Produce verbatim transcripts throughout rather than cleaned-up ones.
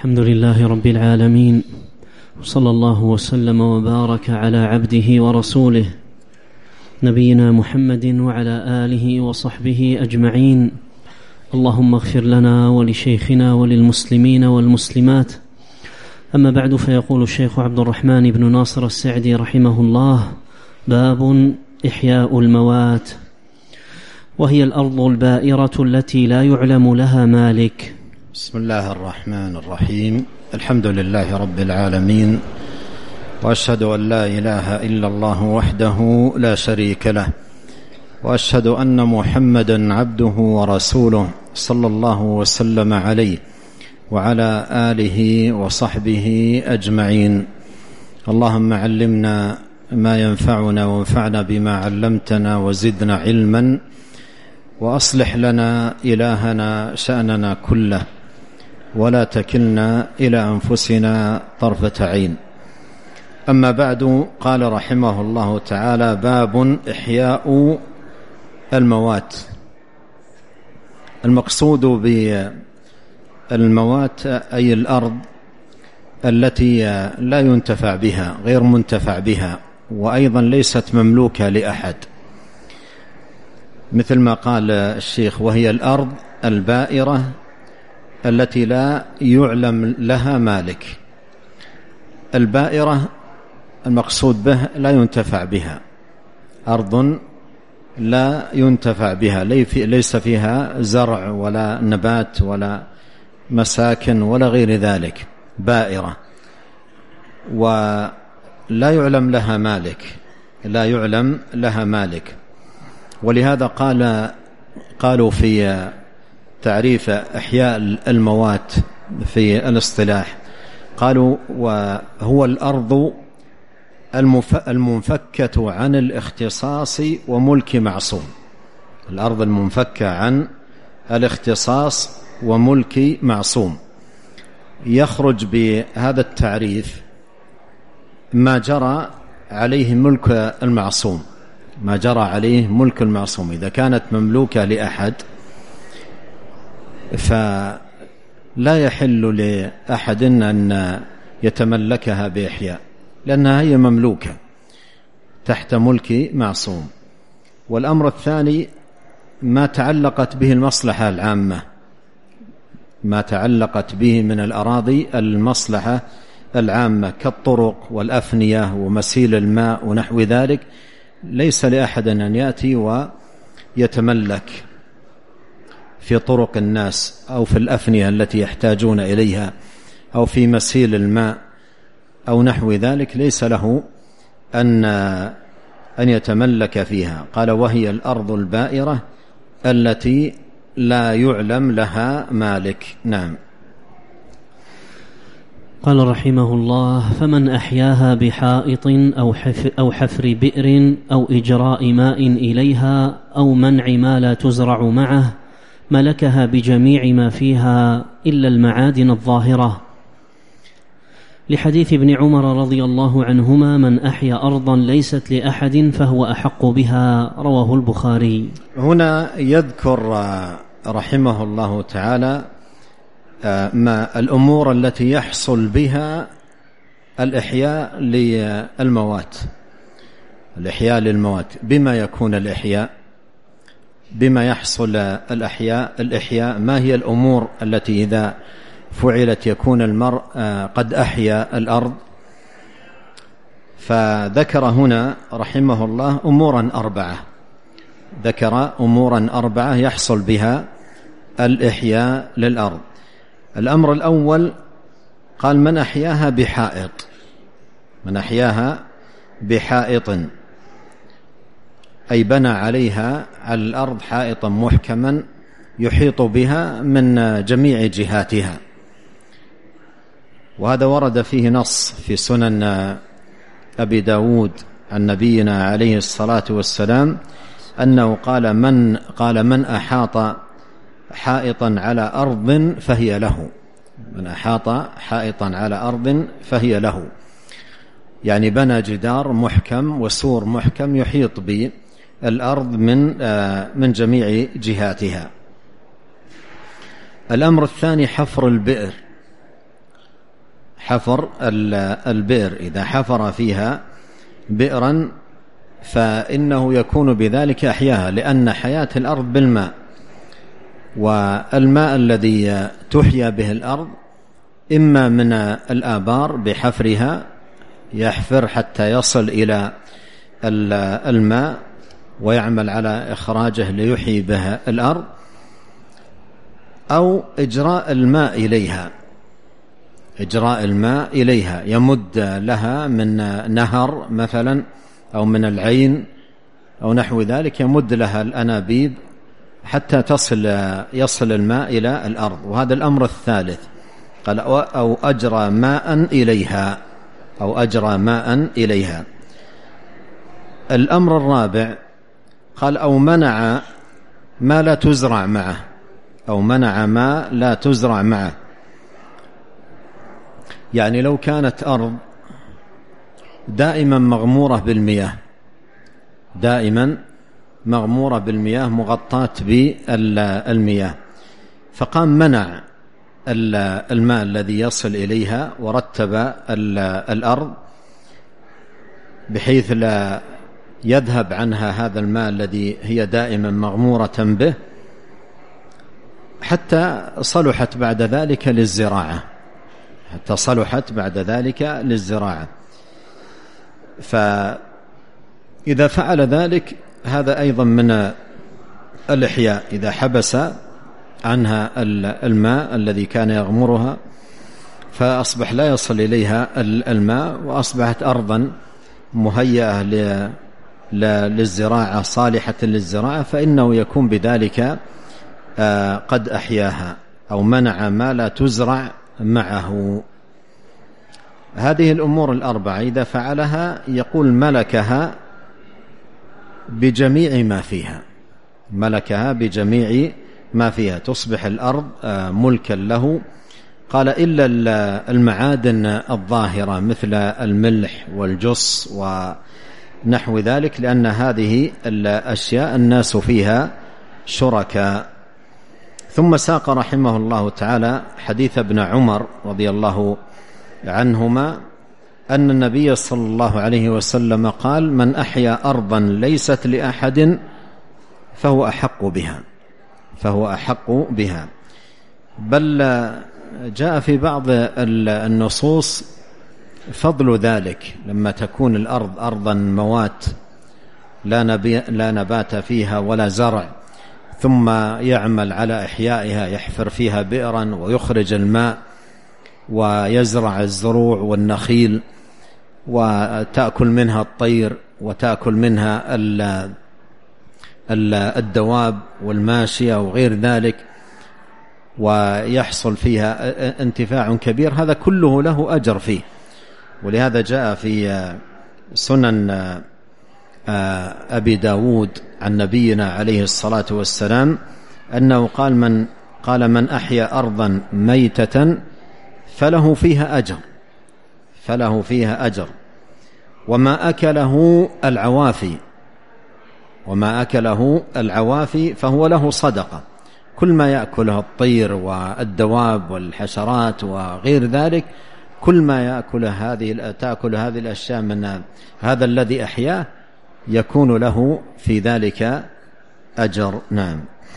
الحمد لله رب العالمين، وصلى الله وسلم وبارك على عبده ورسوله نبينا محمد وعلى آله وصحبه أجمعين. اللهم اغفر لنا ولشيخنا وللمسلمين والمسلمات. أما بعد، فيقول الشيخ عبد الرحمن بن ناصر السعدي رحمه الله: باب إحياء الموات، وهي الأرض البائرة التي لا يعلم لها مالك. بسم الله الرحمن الرحيم. الحمد لله رب العالمين، وأشهد أن لا إله إلا الله وحده لا شريك له، وأشهد أن محمدا عبده ورسوله صلى الله وسلم عليه وعلى آله وصحبه أجمعين. اللهم علمنا ما ينفعنا وانفعنا بما علمتنا وزدنا علما، وأصلح لنا إلهنا شأننا كله، ولا تكلنا إلى أنفسنا طرفة عين. أما بعد، قال رحمه الله تعالى: باب إحياء الموات. المقصود بالموات أي الأرض التي لا ينتفع بها، غير منتفع بها، وأيضا ليست مملوكة لأحد، مثل ما قال الشيخ: وهي الأرض البائرة التي لا يعلم لها مالك. البائرة المقصود به لا ينتفع بها، أرض لا ينتفع بها، ليس فيها زرع ولا نبات ولا مساكن ولا غير ذلك، بائرة ولا يعلم لها مالك، لا يعلم لها مالك. ولهذا قال قالوا في تعريف إحياء الموات في الاصطلاح، قالوا: وهو الأرض المنفكة عن الاختصاص وملك معصوم. الأرض المنفكة عن الاختصاص وملك معصوم. يخرج بهذا التعريف ما جرى عليه ملك المعصوم، ما جرى عليه ملك المعصوم. إذا كانت مملوكة لأحد فلا يحل لأحد أن يتملكها بإحياء، لأنها هي مملوكة تحت ملك معصوم. والأمر الثاني ما تعلقت به المصلحة العامة، ما تعلقت به من الأراضي المصلحة العامة كالطرق والأفنية ومسيل الماء ونحو ذلك، ليس لأحد أن يأتي ويتملك في طرق الناس أو في الأفنية التي يحتاجون إليها أو في مسيل الماء أو نحو ذلك، ليس له أن أن يتملك فيها. قال: وهي الأرض البائرة التي لا يعلم لها مالك. نعم. قال رحمه الله: فمن أحياها بحائط أو حفر, أو حفر بئر أو إجراء ماء إليها أو منع ما لا تزرع معه ملكها بجميع ما فيها إلا المعادن الظاهرة، لحديث ابن عمر رضي الله عنهما: من أحيا أرضا ليست لأحد فهو أحق بها، رواه البخاري. هنا يذكر رحمه الله تعالى ما الأمور التي يحصل بها الإحياء للموات. الإحياء للموات، بما يكون الإحياء، بما يحصل الإحياء الإحياء ما هي الأمور التي إذا فعلت يكون المرء قد أحيا الأرض؟ فذكر هنا رحمه الله أمورا أربعة، ذكر أمورا أربعة يحصل بها الإحياء للأرض. الأمر الأول قال: من أحياها بحائط، من أحياها بحائط أي بنى عليها على الأرض حائطا محكما يحيط بها من جميع جهاتها. وهذا ورد فيه نص في سنن أبي داود عن نبينا عليه الصلاة والسلام أنه قال: من قال من أحاط حائطا على أرض فهي له، من أحاط حائطا على أرض فهي له، يعني بنى جدار محكم وسور محكم يحيط بالأرض من من جميع جهاتها. الأمر الثاني حفر البئر، حفر البئر، إذا حفر فيها بئرا فإنه يكون بذلك أحياها، لأن حياة الأرض بالماء، والماء الذي تحيا به الأرض إما من الآبار بحفرها، يحفر حتى يصل إلى الماء ويعمل على إخراجه ليحيي به الأرض، أو إجراء الماء إليها، إجراء الماء إليها يمد لها من نهر مثلا أو من العين أو نحو ذلك، يمد لها الأنابيب حتى تصل يصل الماء إلى الأرض. وهذا الأمر الثالث، قال أو أجرى ماء إليها، أو أجرى ماء إليها. الأمر الرابع قال أو منع ما لا تزرع معه، أو منع ما لا تزرع معه. يعني لو كانت أرض دائما مغمورة بالمياه، دائما مغمورة بالمياه، مغطاة بالمياه، فقام منع الماء الذي يصل إليها ورتب الأرض بحيث لا يذهب عنها هذا الماء الذي هي دائما مغمورة به، حتى صلحت بعد ذلك للزراعة، حتى صلحت بعد ذلك للزراعة. فإذا فعل ذلك هذا أيضا من الإحياء، إذا حبس عنها الماء الذي كان يغمرها فأصبح لا يصل إليها الماء، وأصبحت أرضا مهيئة للزراعة صالحة للزراعة، فإنه يكون بذلك قد أحياها، أو منع ما لا تزرع معه. هذه الأمور الأربعة إذا فعلها يقول ملكها بجميع ما فيها، ملكها بجميع ما فيها، تصبح الأرض ملكا له. قال إلا المعادن الظاهرة مثل الملح والجص ونحو ذلك، لأن هذه الأشياء الناس فيها شركاء. ثم ساق رحمه الله تعالى حديث ابن عمر رضي الله عنهما أن النبي صلى الله عليه وسلم قال من أحيا أرضا ليست لأحد فهو أحق بها، فهو أحق بها. بل جاء في بعض النصوص فضل ذلك، لما تكون الأرض أرضا موات لا نبات فيها ولا زرع، ثم يعمل على إحيائها، يحفر فيها بئرا ويخرج الماء ويزرع الزروع والنخيل وتأكل منها الطير وتأكل منها الدواب والماشية وغير ذلك، ويحصل فيها انتفاع كبير، هذا كله له أجر فيه. ولهذا جاء في سنن أبي داود عن نبينا عليه الصلاة والسلام أنه قال من قال من أحيا أرضا ميتة فله فيها أجر، فله فيها أجر، وما أكله العوافي وما أكله العوافي فهو له صدقة. كل ما يأكله الطير والدواب والحشرات وغير ذلك، كل ما يأكل هذه تأكل هذه الأشياء من هذا الذي أحياه يكون له في ذلك أجر. نعم.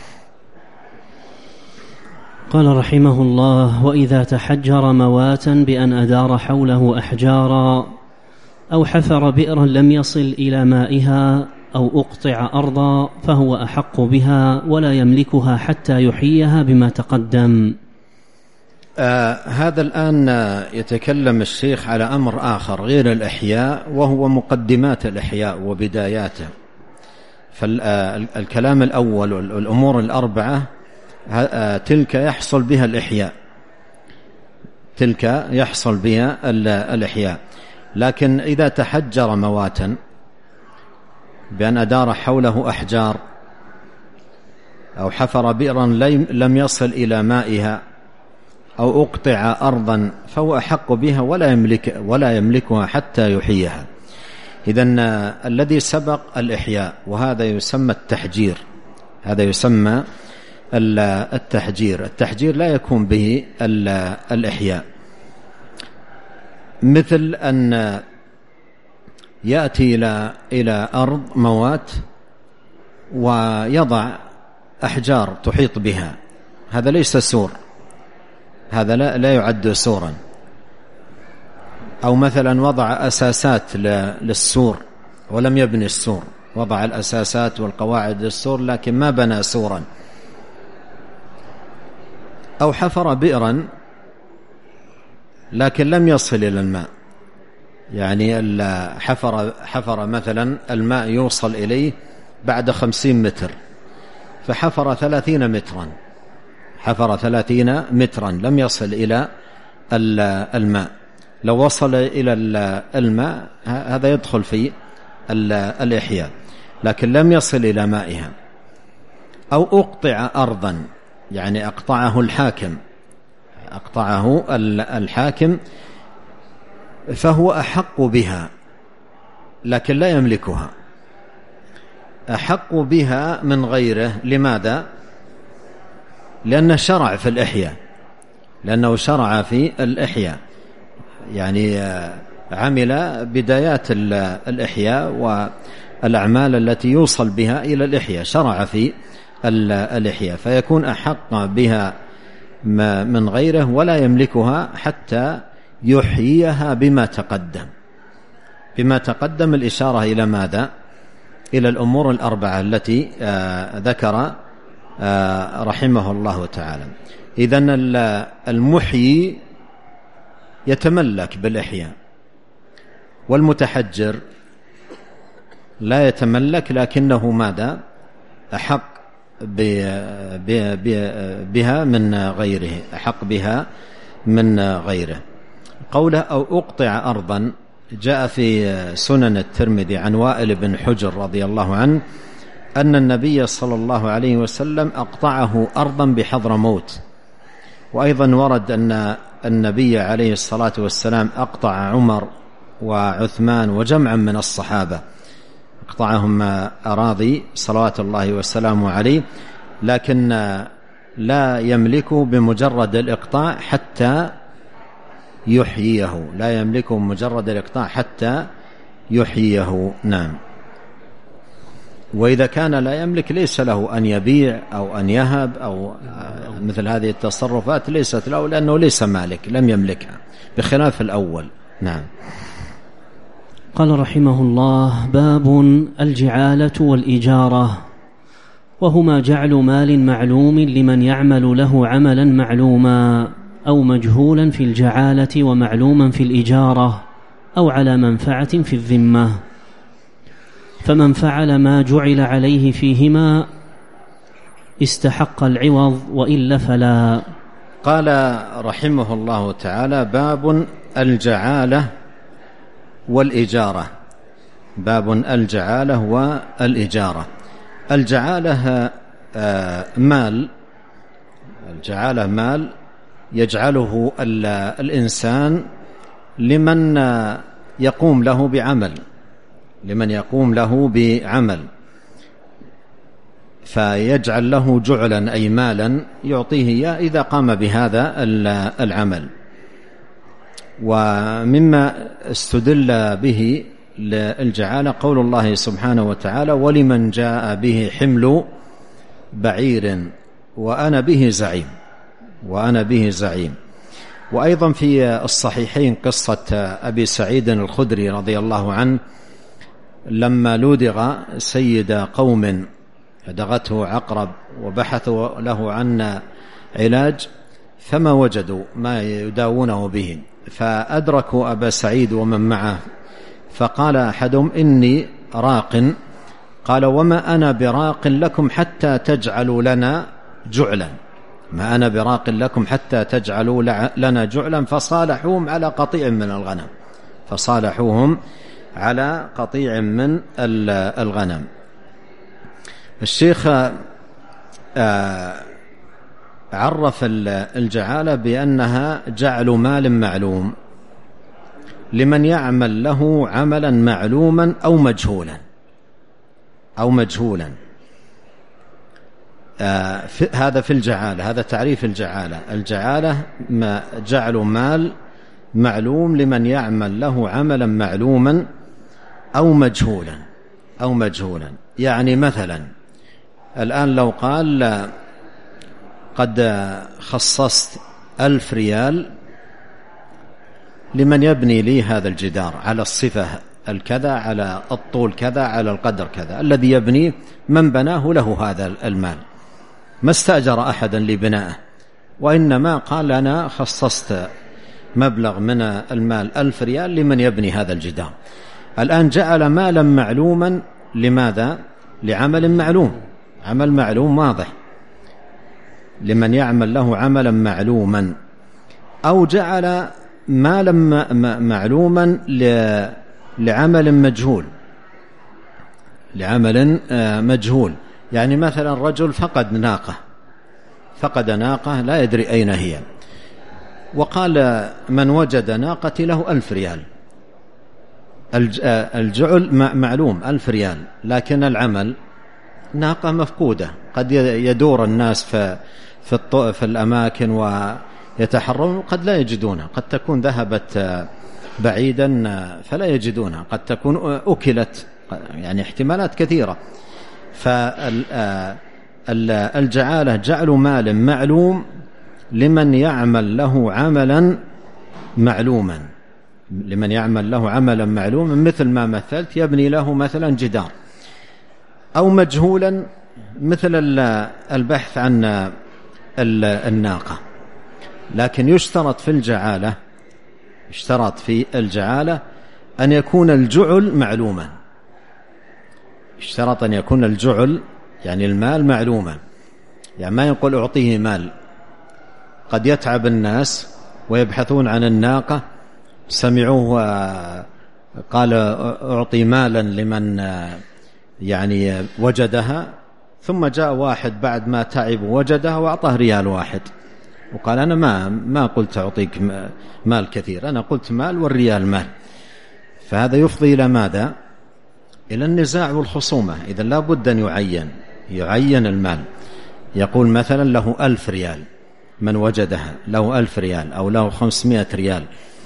قال رحمه الله: وإذا تحجر مواتا بأن أدار حوله أحجارا أو حفر بئرا لم يصل إلى مائها أو أقطع أرضا فهو أحق بها ولا يملكها حتى يحييها بما تقدم. آه هذا الآن يتكلم الشيخ على أمر آخر غير الإحياء، وهو مقدمات الإحياء وبداياته. فالكلام الأول والأمور الأربعة تلك يحصل بها الإحياء، تلك يحصل بها الإحياء. لكن إذا تحجر مواتا بأن أدار حوله أحجار أو حفر بئرا لم يصل إلى مائها أو أقطع أرضا فهو أحق بها ولا يملك ولا يملكها حتى يحييها. إذن الذي سبق الإحياء، وهذا يسمى التحجير، هذا يسمى التحجير. التحجير لا يكون به الإحياء. مثل أن يأتي إلى إلى أرض موات ويضع أحجار تحيط بها، هذا ليس سور، هذا لا, لا يعد سورا. أو مثلا وضع أساسات للسور ولم يبني السور، وضع الأساسات والقواعد للسور لكن ما بنى سورا. أو حفر بئرا لكن لم يصل إلى الماء، يعني حفر, حفر مثلا الماء يوصل إليه بعد خمسين متر، فحفر ثلاثين مترا، حفر ثلاثين مترا لم يصل إلى الماء. لو وصل إلى الماء هذا يدخل في الإحياء، لكن لم يصل إلى مائها. أو أقطع أرضا، يعني أقطعه الحاكم، أقطعه الحاكم فهو أحق بها لكن لا يملكها، أحق بها من غيره. لماذا؟ لأنه شرع في الإحياء، لأنه شرع في الإحياء، يعني عمل بدايات الإحياء والأعمال التي يوصل بها إلى الإحياء، شرع في الإحياء، فيكون أحق بها من غيره ولا يملكها حتى يحييها بما تقدم. بما تقدم الإشارة إلى ماذا؟ إلى الأمور الأربعة التي ذكر رحمه الله تعالى. إذن المحيي يتملك بالإحياء، والمتحجر لا يتملك لكنه ماذا؟ أحق بها من غيره، أحق بها من غيره. قوله أو أقطع أرضا جاء في سنن الترمذي عن وائل بن حجر رضي الله عنه أن النبي صلى الله عليه وسلم أقطعه أرضا بحضرموت. وأيضا ورد أن النبي عليه الصلاة والسلام أقطع عمر وعثمان وجمعا من الصحابة، أقطعهم أراضي صلوات الله وسلامه عليه، لكن لا يملكه بمجرد الإقطاع حتى يحييه، لا يملكه مجرد الإقطاع حتى يحييه. نعم. وإذا كان لا يملك ليس له أن يبيع أو أن يهب أو مثل هذه التصرفات ليست له، لأنه ليس مالك، لم يملكها، بخلاف الأول. نعم. قال رحمه الله: باب الجعالة والإجارة، وهما جعل مال معلوم لمن يعمل له عملا معلوما، أو مجهولا في الجعالة ومعلوما في الإجارة، أو على منفعة في الذمة. فمن فعل ما جعل عليه فيهما استحق العوض، وإلا فلا. قال رحمه الله تعالى: باب الجعالة والإجارة. باب الجعالة والإجارة. الجعالة مال، الجعالة مال يجعله الإنسان لمن يقوم له بعمل، لمن يقوم له بعمل، فيجعل له جعلا أي مالا يعطيه إياه إذا قام بهذا العمل. ومما استدل به للجعالة قول الله سبحانه وتعالى: ولمن جاء به حمل بعير وأنا به زعيم، وأنا به زعيم. وأيضا في الصحيحين قصة أبي سعيد الخدري رضي الله عنه لما لودغ سيد قوم دغته عقرب وبحثوا له عن علاج فما وجدوا ما يداوونه به، فأدركوا أبا سعيد ومن معه، فقال أحدهم: إني راق. قال: وما أنا براق لكم حتى تجعلوا لنا جعلا، ما أنا براق لكم حتى تجعلوا لنا جعلا. فصالحوهم على قطيع من الغنم، فصالحوهم على قطيع من الغنم. الشيخ عرف الجعالة بأنها جعل مال معلوم لمن يعمل له عملا معلوما أو مجهولا، أو مجهولا. هذا في الجعالة، هذا تعريف الجعالة. الجعالة ما جعل مال معلوم لمن يعمل له عملا معلوما أو مجهولا أو مجهولا. يعني مثلا الآن لو قال قد خصصت ألف ريال لمن يبني لي هذا الجدار على الصفة الكذا، على الطول كذا، على القدر كذا، الذي يبني من بناه له هذا المال، ما استأجر أحدا لبنائه، وإنما قال أنا خصصت مبلغ من المال ألف ريال لمن يبني هذا الجدار. الآن جعل مالا معلوما لماذا؟ لعمل معلوم، عمل معلوم واضح، لمن يعمل له عملا معلوما. أو جعل مالا معلوما لعمل مجهول، لعمل مجهول. يعني مثلا رجل فقد ناقة، فقد ناقة لا يدري أين هي، وقال من وجد ناقتي له ألف ريال. الجعل معلوم ألف ريال، لكن العمل ناقة مفقودة، قد يدور الناس في في, في الأماكن ويتحرون، قد لا يجدونها، قد تكون ذهبت بعيدا فلا يجدونها، قد تكون أكلت، يعني احتمالات كثيرة. فالجعالة جعل مال معلوم لمن يعمل له عملا معلوما، لمن يعمل له عملا معلوما، مثل ما مثلت يبني له مثلا جدار. أو مجهولا مثل البحث عن الناقة، لكن يشترط في الجعالة، يشترط في الجعالة أن يكون الجعل معلوما، يشترط أن يكون الجعل يعني المال معلوما. يعني ما يقول أعطيه مال، قد يتعب الناس ويبحثون عن الناقة، سمعوه قال أعطي مالا لمن يعني وجدها، ثم جاء واحد بعد ما تعب وجدها وأعطاه ريال واحد، وقال أنا ما ما قلت أعطيك مال كثير، أنا قلت مال والريال مال. فهذا يفضي إلى ماذا؟ إلى النزاع والخصومة. إذا لا بد أن يعين يعين المال، يقول مثلا له ألف ريال، من وجدها له ألف ريال أو له خمسمائة ريال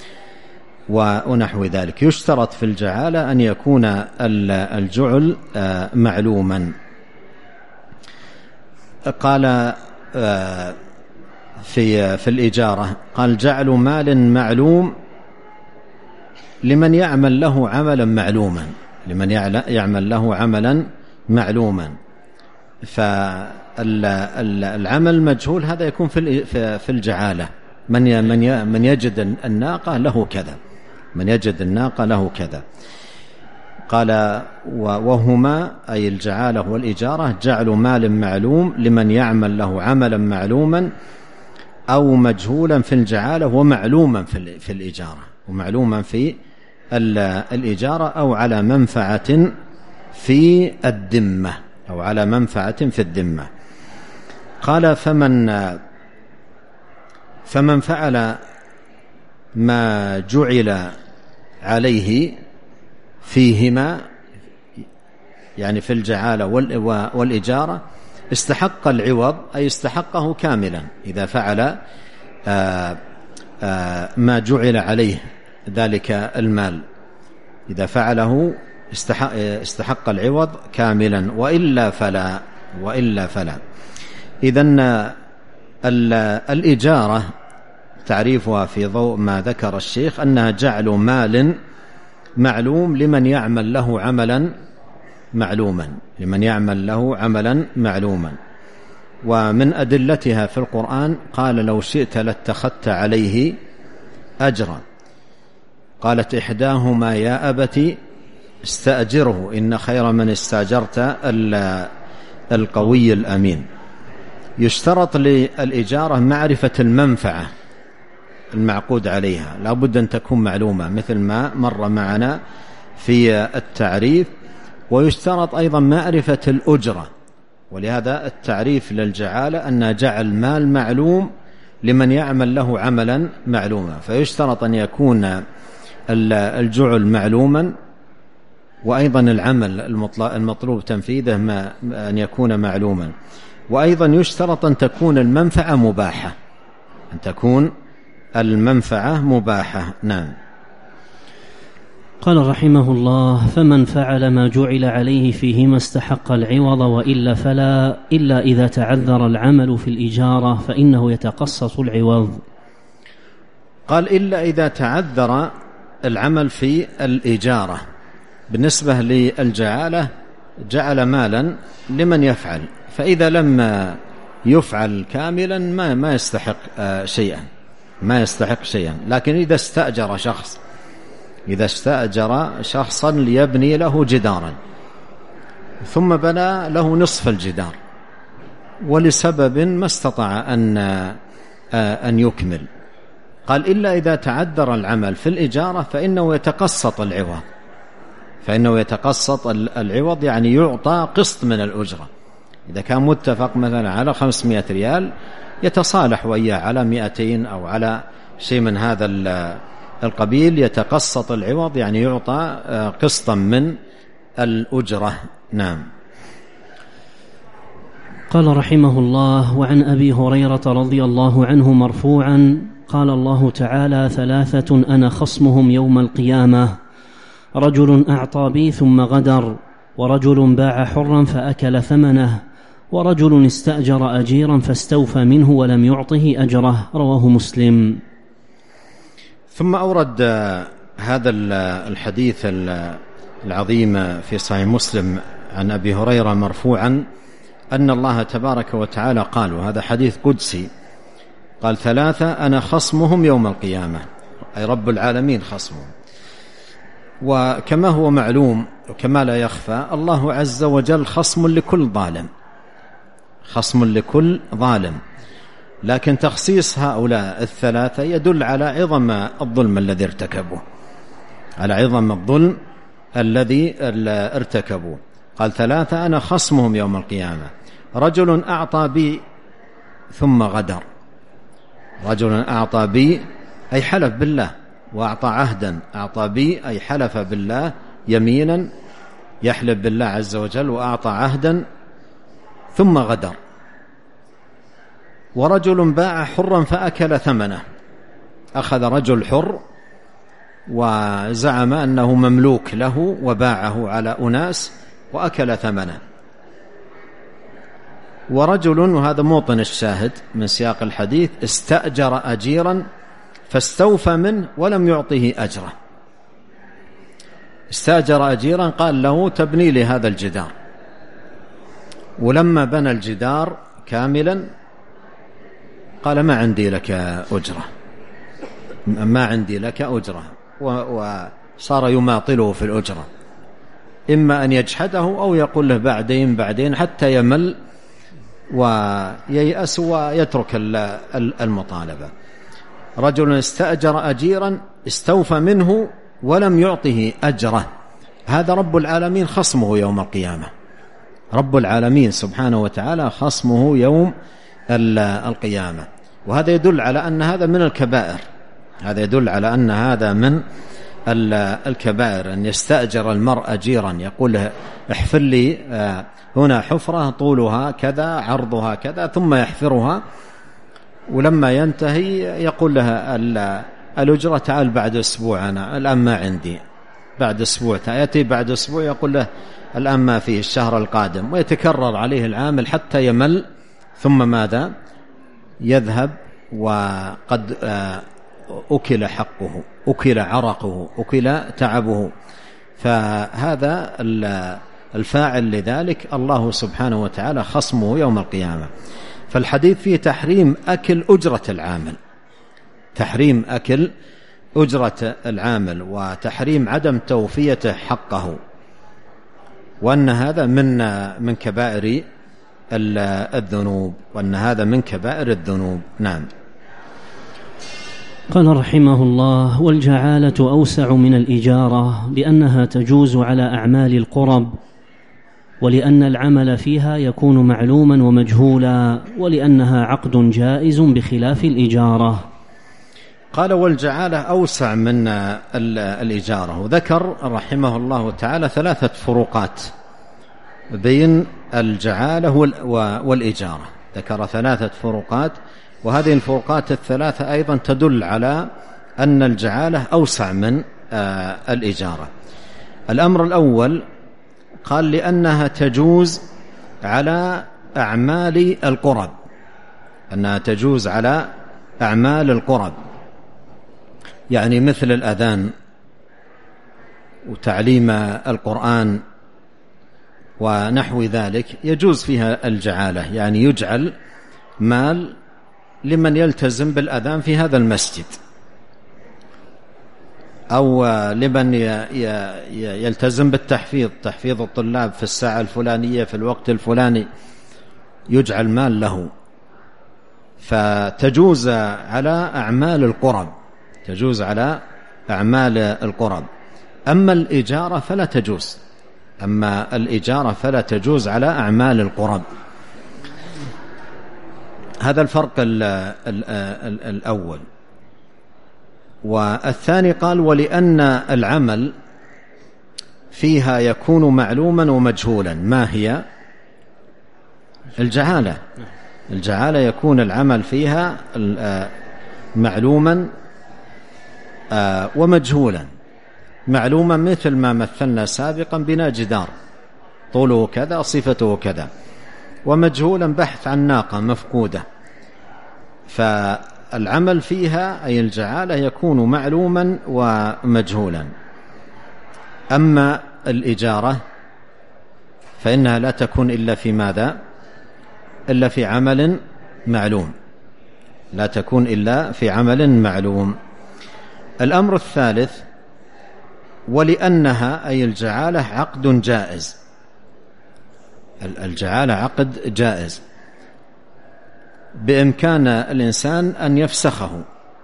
ونحو ذلك. يشترط في الجعالة أن يكون الجعل معلوما. قال في في الإجارة، قال جعل مال معلوم لمن يعمل له عملا معلوما، لمن يعمل له عملا معلوما. فالعمل المجهول هذا يكون في في الجعالة، من من يجد الناقة له كذا، من يجد الناقة له كذا. قال وهما أي الجعالة والإجارة جعل مال معلوم لمن يعمل له عملا معلوما أو مجهولا في الجعالة، ومعلوما في الإجارة، ومعلوما في الإجارة، أو على منفعة في الذمة، أو على منفعة في الذمة. قال فمن فمن فعل ما جعل عليه فيهما، يعني في الجعالة والإجارة، استحق العوض، أي استحقه كاملا. إذا فعل آآ آآ ما جعل عليه ذلك المال، إذا فعله استحق, استحق العوض كاملا، وإلا فلا وإلا فلا إذن الإجارة تعريفها في ضوء ما ذكر الشيخ أنها جعل مال معلوم لمن يعمل له عملا معلوما، لمن يعمل له عملا معلوما. ومن أدلتها في القرآن قال لو شئت لاتخذت عليه أجرا. قالت إحداهما يا أبت استأجره إن خير من استأجرت القوي الأمين. يشترط للإجارة معرفة المنفعة المعقود عليها، لا بد أن تكون معلومة مثل ما مر معنا في التعريف. ويشترط أيضا معرفة الأجرة، ولهذا التعريف للجعالة أن جعل مال معلوم لمن يعمل له عملا معلوما. فيشترط أن يكون الجعل معلوما، وأيضا العمل المطلوب تنفيذه ما أن يكون معلوما. وأيضا يشترط أن تكون المنفعة مباحة، أن تكون المنفعة مباحة. نعم. قال رحمه الله: فمن فعل ما جعل عليه فيهما استحق العوض، وإلا فلا، إلا إذا تعذر العمل في الإجارة فإنه يتقصص العوض. قال: إلا إذا تعذر العمل في الإجارة. بالنسبة للجعالة جعل مالا لمن يفعل، فإذا لم يفعل كاملا ما ما يستحق شيئا ما يستحق شيئا لكن إذا استأجر شخص إذا استأجر شخصا ليبني له جدارا ثم بنى له نصف الجدار ولسبب ما استطاع أن أن يكمل، قال: إلا إذا تعذر العمل في الإجارة فإنه يتقسط العوض فإنه يتقسط العوض يعني يعطى قسط من الأجرة. إذا كان متفق مثلا على خمسمائة ريال يتصالح وإياه على مئتين أو على شيء من هذا القبيل، يتقسط العوض يعني يعطى قسطا من الأجرة. نعم. قال رحمه الله: وعن أبي هريرة رضي الله عنه مرفوعا قال الله تعالى: ثلاثة أنا خصمهم يوم القيامة: رجل أعطى بي ثم غدر، ورجل باع حرا فأكل ثمنه، ورجل استأجر أجيرا فاستوفى منه ولم يعطه أجره. رواه مسلم. ثم أورد هذا الحديث العظيم في صحيح مسلم عن أبي هريرة مرفوعا أن الله تبارك وتعالى قال، وهذا حديث قدسي، قال: ثلاثة أنا خصمهم يوم القيامة، أي رب العالمين خصمهم. وكما هو معلوم وكما لا يخفى، الله عز وجل خصم لكل ظالم خصم لكل ظالم لكن تخصيص هؤلاء الثلاثة يدل على عظم الظلم الذي ارتكبوه على عظم الظلم الذي ارتكبوه. قال: ثلاثة أنا خصمهم يوم القيامة: رجل أعطى بي ثم غدر. رجل أعطى بي أي حلف بالله وأعطى عهدا، أعطى بي أي حلف بالله يمينا يحلف بالله عز وجل وأعطى عهدا ثم غدر. ورجل باع حرا فأكل ثمنه، أخذ رجل حر وزعم أنه مملوك له وباعه على أناس وأكل ثمنه. ورجل، وهذا موطن الشاهد من سياق الحديث، استأجر أجيرا فاستوفى منه ولم يعطه أجره. استأجر أجيرا قال له: تبني لي هذا الجدار، ولما بنى الجدار كاملا قال: ما عندي لك أجرة ما عندي لك أجرة وصار يماطله في الأجرة، إما أن يجحده أو يقول له بعدين بعدين حتى يمل وييأس ويترك المطالبة. رجل استأجر أجيرا استوفى منه ولم يعطه أجره، هذا رب العالمين خصمه يوم القيامة. رب العالمين سبحانه وتعالى خصمه يوم القيامة. وهذا يدل على أن هذا من الكبائر هذا يدل على أن هذا من الكبائر، أن يستأجر المرء أجيرا يقول له: احفر لي هنا حفرة طولها كذا عرضها كذا، ثم يحفرها، ولما ينتهي يقول لها الأجرة تعال بعد أسبوع، أنا الآن ما عندي، بعد أسبوع يأتي، بعد أسبوع يقول له الآن ما فيه، الشهر القادم، ويتكرر عليه العامل حتى يمل، ثم ماذا؟ يذهب وقد أكل حقه، أكل عرقه، أكل تعبه. فهذا الفاعل لذلك الله سبحانه وتعالى خصمه يوم القيامة. فالحديث فيه تحريم أكل أجرة العامل تحريم أكل أجرة العامل وتحريم عدم توفيته حقه، وأن هذا من من كبائر الذنوب وأن هذا من كبائر الذنوب. نعم. قال رحمه الله: والجعالة أوسع من الإجارة لأنها تجوز على أعمال القرب، ولأن العمل فيها يكون معلوما ومجهولا، ولأنها عقد جائز بخلاف الإجارة. قال: والجعالة أوسع من الإجارة. وذكر رحمه الله تعالى ثلاثة فروقات بين الجعالة والإجارة، ذكر ثلاثة فروقات وهذه الفروقات الثلاثة أيضا تدل على أن الجعالة أوسع من الإجارة. الأمر الأول قال لأنها تجوز على أعمال القرب، أنها تجوز على أعمال القرب، يعني مثل الأذان وتعليم القرآن ونحو ذلك يجوز فيها الجعالة، يعني يجعل مال لمن يلتزم بالأذان في هذا المسجد، أو لمن يلتزم بالتحفيظ، تحفيظ الطلاب في الساعة الفلانية في الوقت الفلاني، يجعل مال له، فتجوز على أعمال القرب، تجوز على أعمال القرب. أما الإجارة فلا تجوز، أما الإجارة فلا تجوز على أعمال القرب. هذا الفرق الأول. والثاني قال ولأن العمل فيها يكون معلوما ومجهولا. ما هي الجعالة؟ الجعالة يكون العمل فيها معلوما ومجهولا. معلوما مثل ما مثلنا سابقا بنا جدار طوله كذا صفته كذا، ومجهولا بحث عن ناقة مفقودة. فالعمل فيها أي الجعالة يكون معلوما ومجهولا. أما الإجارة فإنها لا تكون إلا في ماذا؟ إلا في عمل معلوم، لا تكون إلا في عمل معلوم. الأمر الثالث ولأنها أي الجعالة عقد جائز. الجعالة عقد جائز بإمكان الإنسان أن يفسخه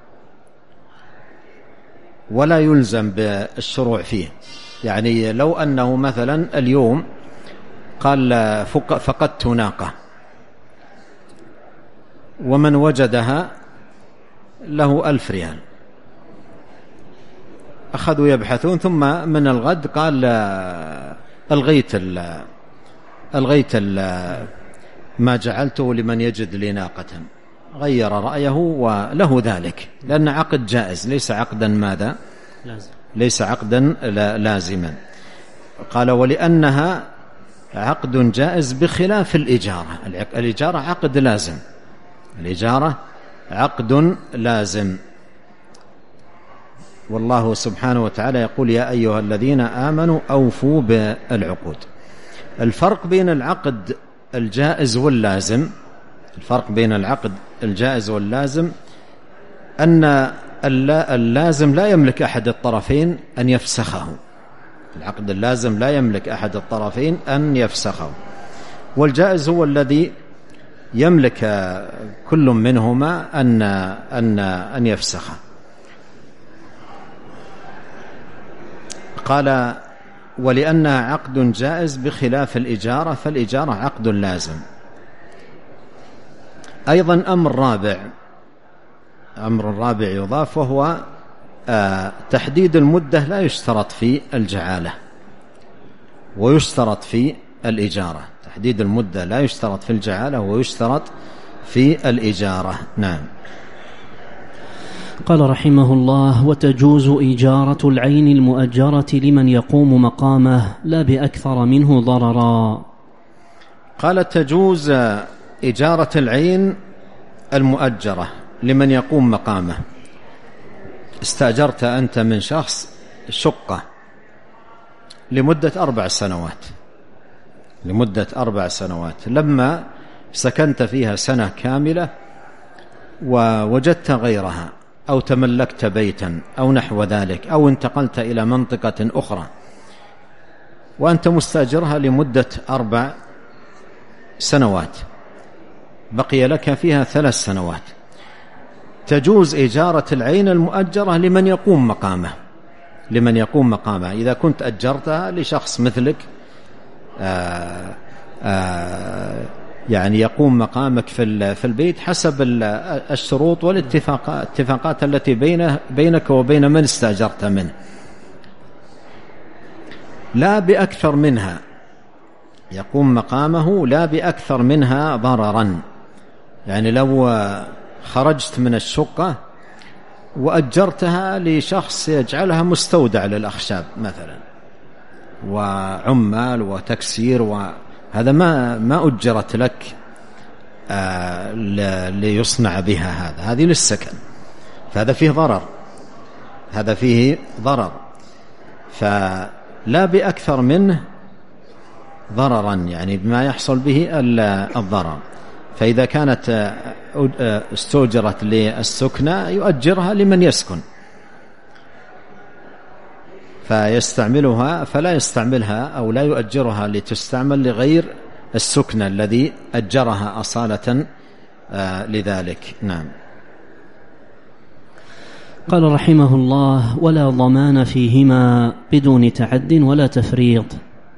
ولا يلزم بالشروع فيه. يعني لو أنه مثلا اليوم قال فقدت ناقة، ومن وجدها له ألف ريال، أخذوا يبحثون، ثم من الغد قال ألغيت ألغيت ما جعلته لمن يجد لي ناقة، غير رأيه وله ذلك، لأن عقد جائز ليس عقدا ماذا؟ لازم. ليس عقدا لازما. قال ولأنها عقد جائز بخلاف الإجارة. الإجارة عقد لازم، الإجارة عقد لازم. والله سبحانه وتعالى يقول يا أيها الذين آمنوا أوفوا بالعقود. الفرق بين العقد الجائز واللازم، الفرق بين العقد الجائز واللازم أن اللازم لا يملك أحد الطرفين أن يفسخه. العقد اللازم لا يملك أحد الطرفين أن يفسخه، والجائز هو الذي يملك كل منهما أن أن أن يفسخه. قال ولأنها عقد جائز بخلاف الإجارة، فالإجارة عقد لازم. أيضا أمر رابع، أمر رابع يضاف، وهو آه تحديد المدة لا يشترط في الجعالة ويشترط في الإجارة. تحديد المدة لا يشترط في الجعالة ويشترط في الإجارة. نعم. قال رحمه الله وتجوز إجارة العين المؤجرة لمن يقوم مقامه لا بأكثر منه ضررا. قال تجوز إجارة العين المؤجرة لمن يقوم مقامه. استأجرت أنت من شخص شقة لمدة أربع سنوات، لمدة أربع سنوات، لما سكنت فيها سنة كاملة ووجدت غيرها أو تملكت بيتا أو نحو ذلك، أو انتقلت إلى منطقة أخرى وأنت مستأجرها لمدة أربع سنوات، بقي لك فيها ثلاث سنوات، تجوز إجارة العين المؤجرة لمن يقوم مقامه، لمن يقوم مقامه. إذا كنت أجرتها لشخص مثلك آآ آآ يعني يقوم مقامك في في البيت حسب الشروط والاتفاقات الاتفاقات التي بينه بينك وبين من استأجرت منه، لا بأكثر منها، يقوم مقامه لا بأكثر منها ضررا. يعني لو خرجت من الشقة وأجرتها لشخص يجعلها مستودع للأخشاب مثلا وعمال وتكسير، وهذا ما ما أجرت لك آه ليصنع بها، هذا هذه للسكن، فهذا فيه ضرر، هذا فيه ضرر، فلا بأكثر منه ضررا، يعني بما يحصل به الضرر. فإذا كانت استؤجرت للسكنة يؤجرها لمن يسكن فيستعملها، فلا يستعملها أو لا يؤجرها لتستعمل لغير السكنة الذي أجرها أصالة لذلك. نعم. قال رحمه الله: ولا ضمان فيهما بدون تعد ولا تفريط.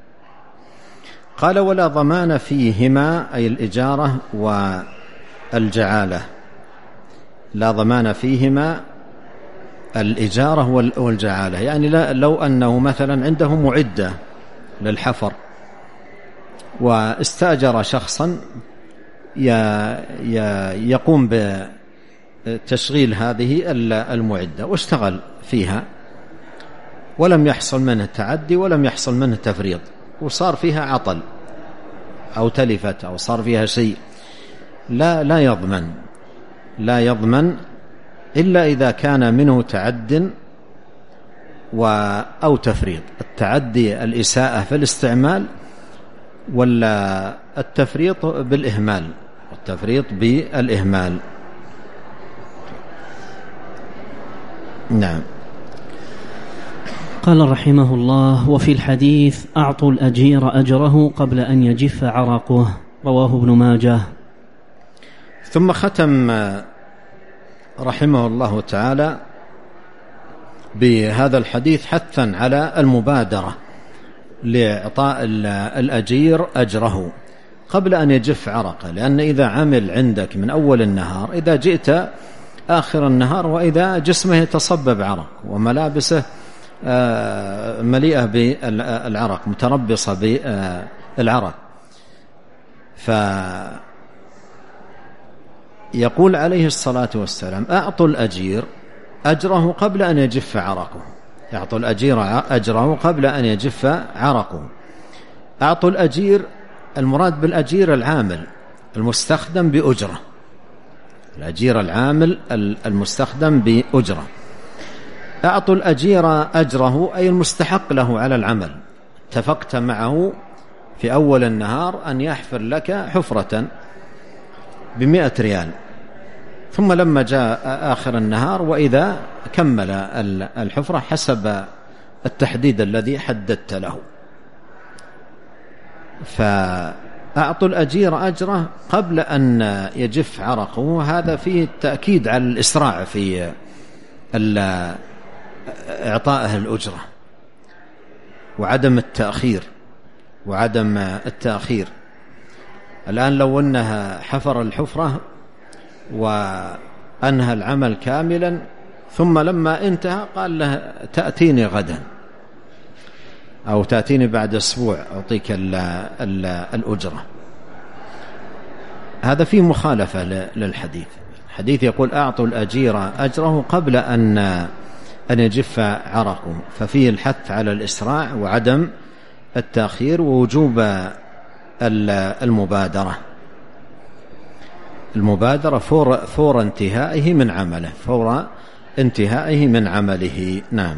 قال: ولا ضمان فيهما، أي الإجارة والجعالة، لا ضمان فيهما الإجارة والجعالة، يعني لو أنه مثلا عنده معدة للحفر واستأجر شخصا يقوم بتشغيل هذه المعدة واشتغل فيها ولم يحصل منه تعدي ولم يحصل منه تفريط، وصار فيها عطل أو تلفت أو صار فيها شيء، لا لا يضمن لا يضمن إلا إذا كان منه تعد أو تفريط. التعدي الإساءة في الاستعمال، ولا التفريط بالإهمال، والتفريط بالإهمال. نعم. قال رحمه الله: وفي الحديث: أعطوا الأجير أجره قبل أن يجف عرقه، رواه ابن ماجه. ثم ختم رحمه الله تعالى بهذا الحديث حثا على المبادرة لإعطاء الأجير أجره قبل أن يجف عرقه، لأن إذا عمل عندك من أول النهار، إذا جئت آخر النهار وإذا جسمه يتصبب عرق وملابسه مليئة بالعرق متربصة بالعرق، فيقول عليه الصلاة والسلام: أعطوا الأجير أجره قبل أن يجف عرقه. أعطوا الأجير أجره قبل أن يجف عرقه. أعطوا الأجير، المراد بالأجير العامل المستخدم بأجرة، الأجير العامل المستخدم بأجرة. أعطوا الأجير أجره أي المستحق له على العمل، اتفقت معه في أول النهار أن يحفر لك حفرة بمئة ريال، ثم لما جاء آخر النهار وإذا كمل الحفرة حسب التحديد الذي حددت له، فأعطوا الأجير أجره قبل أن يجف عرقه. هذا فيه التأكيد على الإسراع في إعطائه الأجرة وعدم التأخير وعدم التأخير. الآن لو أنها حفر الحفرة وأنهى العمل كاملا ثم لما انتهى قال له: تأتيني غدا أو تأتيني بعد أسبوع أعطيك الأجرة، هذا فيه مخالفة للحديث. الحديث يقول: أعطوا الأجير أجره قبل أن أن يجف عرقه، ففيه الحث على الإسراع وعدم التأخير ووجوب المبادرة. المبادرة فور, فور انتهائه من عمله فور انتهائه من عمله. نعم.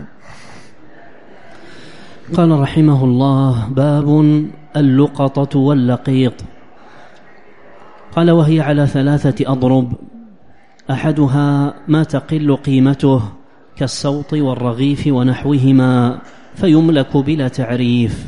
قال رحمه الله: باب اللقطة واللقيط. قال: وهي على ثلاثة أضرب، أحدها ما تقل قيمته كالسوط والرغيف ونحوهما فيملك بلا تعريف.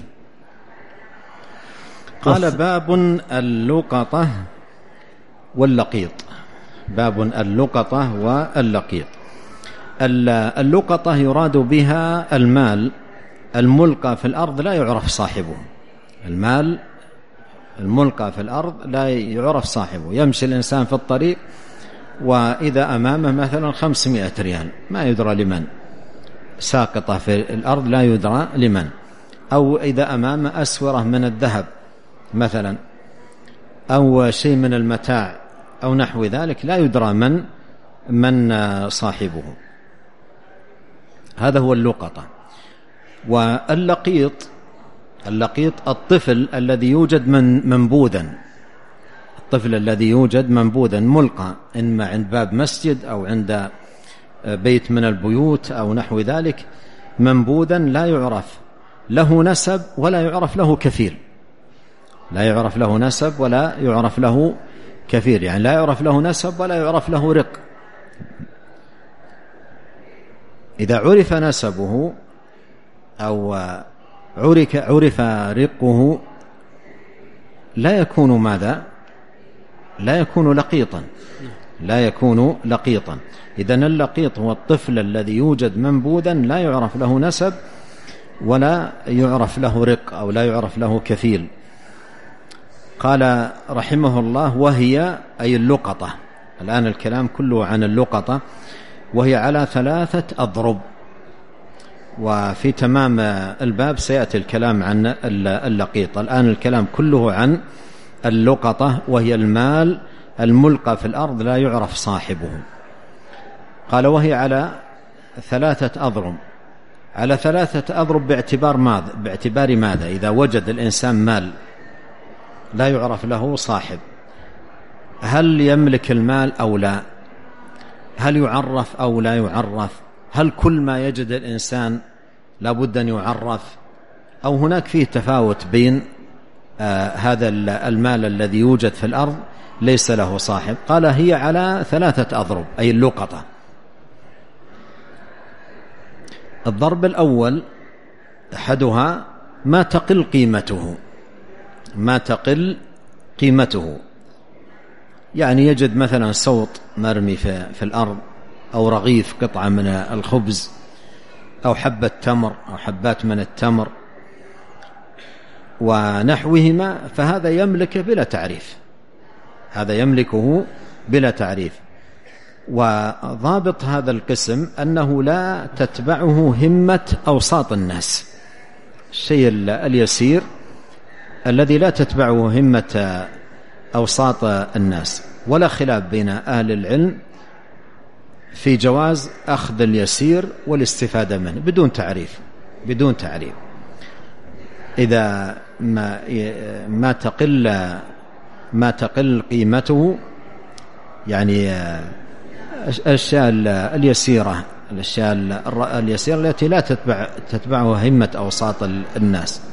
قال: باب اللقطة واللقيط. باب اللقطة واللقيط. اللقطة يراد بها المال الملقى في الأرض لا يعرف صاحبه. المال الملقى في الأرض لا يعرف صاحبه. يمشي الإنسان في الطريق وإذا أمامه مثلا خمسمائة ريال ما يدرى لمن، ساقطة في الأرض لا يدرى لمن، أو إذا أمامه أسورة من الذهب مثلا أو شيء من المتاع أو نحو ذلك لا يدرى من من صاحبه. هذا هو اللقطة. واللقيط اللقيط الطفل الذي يوجد من منبوذا الطفل الذي يوجد منبوذا ملقى إما عند باب مسجد أو عند بيت من البيوت أو نحو ذلك، منبوذا لا يعرف له نسب ولا يعرف له كفيل، لا يعرف له نسب ولا يعرف له كفيل، يعني لا يعرف له نسب ولا يعرف له رق. إذا عرف نسبه أو عرف عرف رقه لا يكون ماذا؟ لا يكون لقيطا، لا يكون لقيطا. إذن اللقيط هو الطفل الذي يوجد منبوذا لا يعرف له نسب ولا يعرف له رق أو لا يعرف له كفيل. قال رحمه الله: وهي أي اللقطة. الآن الكلام كله عن اللقطة، وهي على ثلاثة أضرب. وفي تمام الباب سيأتي الكلام عن اللقيط. الآن الكلام كله عن اللقطة، وهي المال الملقى في الأرض لا يعرف صاحبه. قال: وهي على ثلاثة أضرب. على ثلاثة أضرب باعتبار ماذا؟ باعتبار ماذا؟ إذا وجد الإنسان مال لا يعرف له صاحب، هل يملك المال أو لا؟ هل يعرف أو لا يعرف؟ هل كل ما يجد الإنسان لابد أن يعرف، أو هناك فيه تفاوت بين آه هذا المال الذي يوجد في الأرض ليس له صاحب؟ قال: هي على ثلاثة أضرب أي اللقطة. الضرب الأول أحدها ما تقل قيمته، ما تقل قيمته، يعني يجد مثلا صوت مرمي في, في الأرض، أو رغيف قطعة من الخبز، أو حبة تمر أو حبات من التمر ونحوهما، فهذا يملك بلا تعريف، هذا يملكه بلا تعريف. وضابط هذا القسم أنه لا تتبعه همة أوساط الناس، الشيء اليسير الذي لا تتبعه همة أوساط الناس. ولا خلاف بين أهل العلم في جواز أخذ اليسير والاستفادة منه بدون تعريف، بدون تعريف. إذا ما ما تقل ما تقل قيمته، يعني الأشياء اليسيرة، الأشياء اليسيرة التي لا تتبع تتبعها همة أوساط الناس،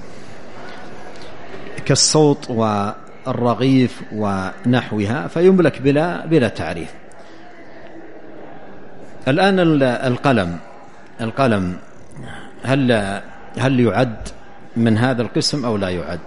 كالصوت والرغيف ونحوها، فيملك بلا بلا تعريف. الآن القلم القلم هل هل يعد من هذا القسم أو لا يعد؟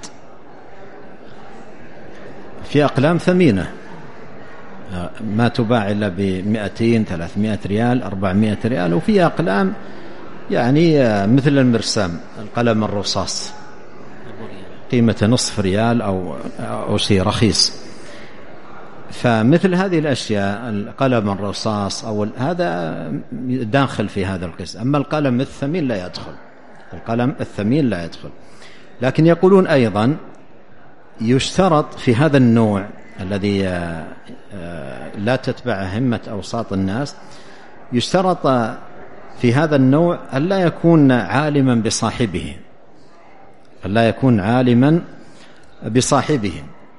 في أقلام ثمينة ما تباع إلا بمئتين ثلاثمائة ريال أربعمائة ريال، وفي أقلام يعني مثل المرسام القلم الرصاص قيمة نصف ريال أو أو شيء رخيص. فمثل هذه الأشياء القلم الرصاص أو هذا داخل في هذا القسم. أما القلم الثمين لا يدخل، القلم الثمين لا يدخل. لكن يقولون أيضا يشترط في هذا النوع الذي لا تتبع همة أوساط الناس، يشترط في هذا النوع أن لا يكون عالما بصاحبه، أن لا يكون عالما بصاحبه.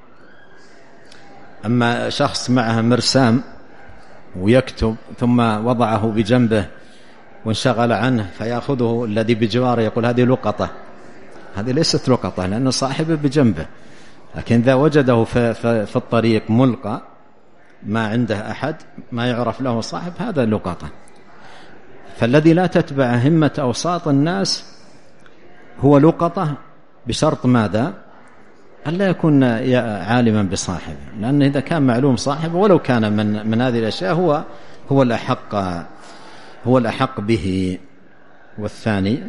أما شخص معه مرسام ويكتب ثم وضعه بجنبه وانشغل عنه فيأخذه الذي بجواره يقول هذه لقطة، هذه ليست لقطة لأن صاحبه بجنبه. لكن إذا وجده في, في, في الطريق ملقى ما عنده أحد ما يعرف له صاحب، هذا لقطة. فالذي لا تتبع همة أوساط الناس هو لقطة بشرط ماذا؟ ألا يكون عالما بصاحبه، لأن إذا كان معلوم صاحبه ولو كان من من هذه الأشياء هو هو الأحق هو الأحق به. والثاني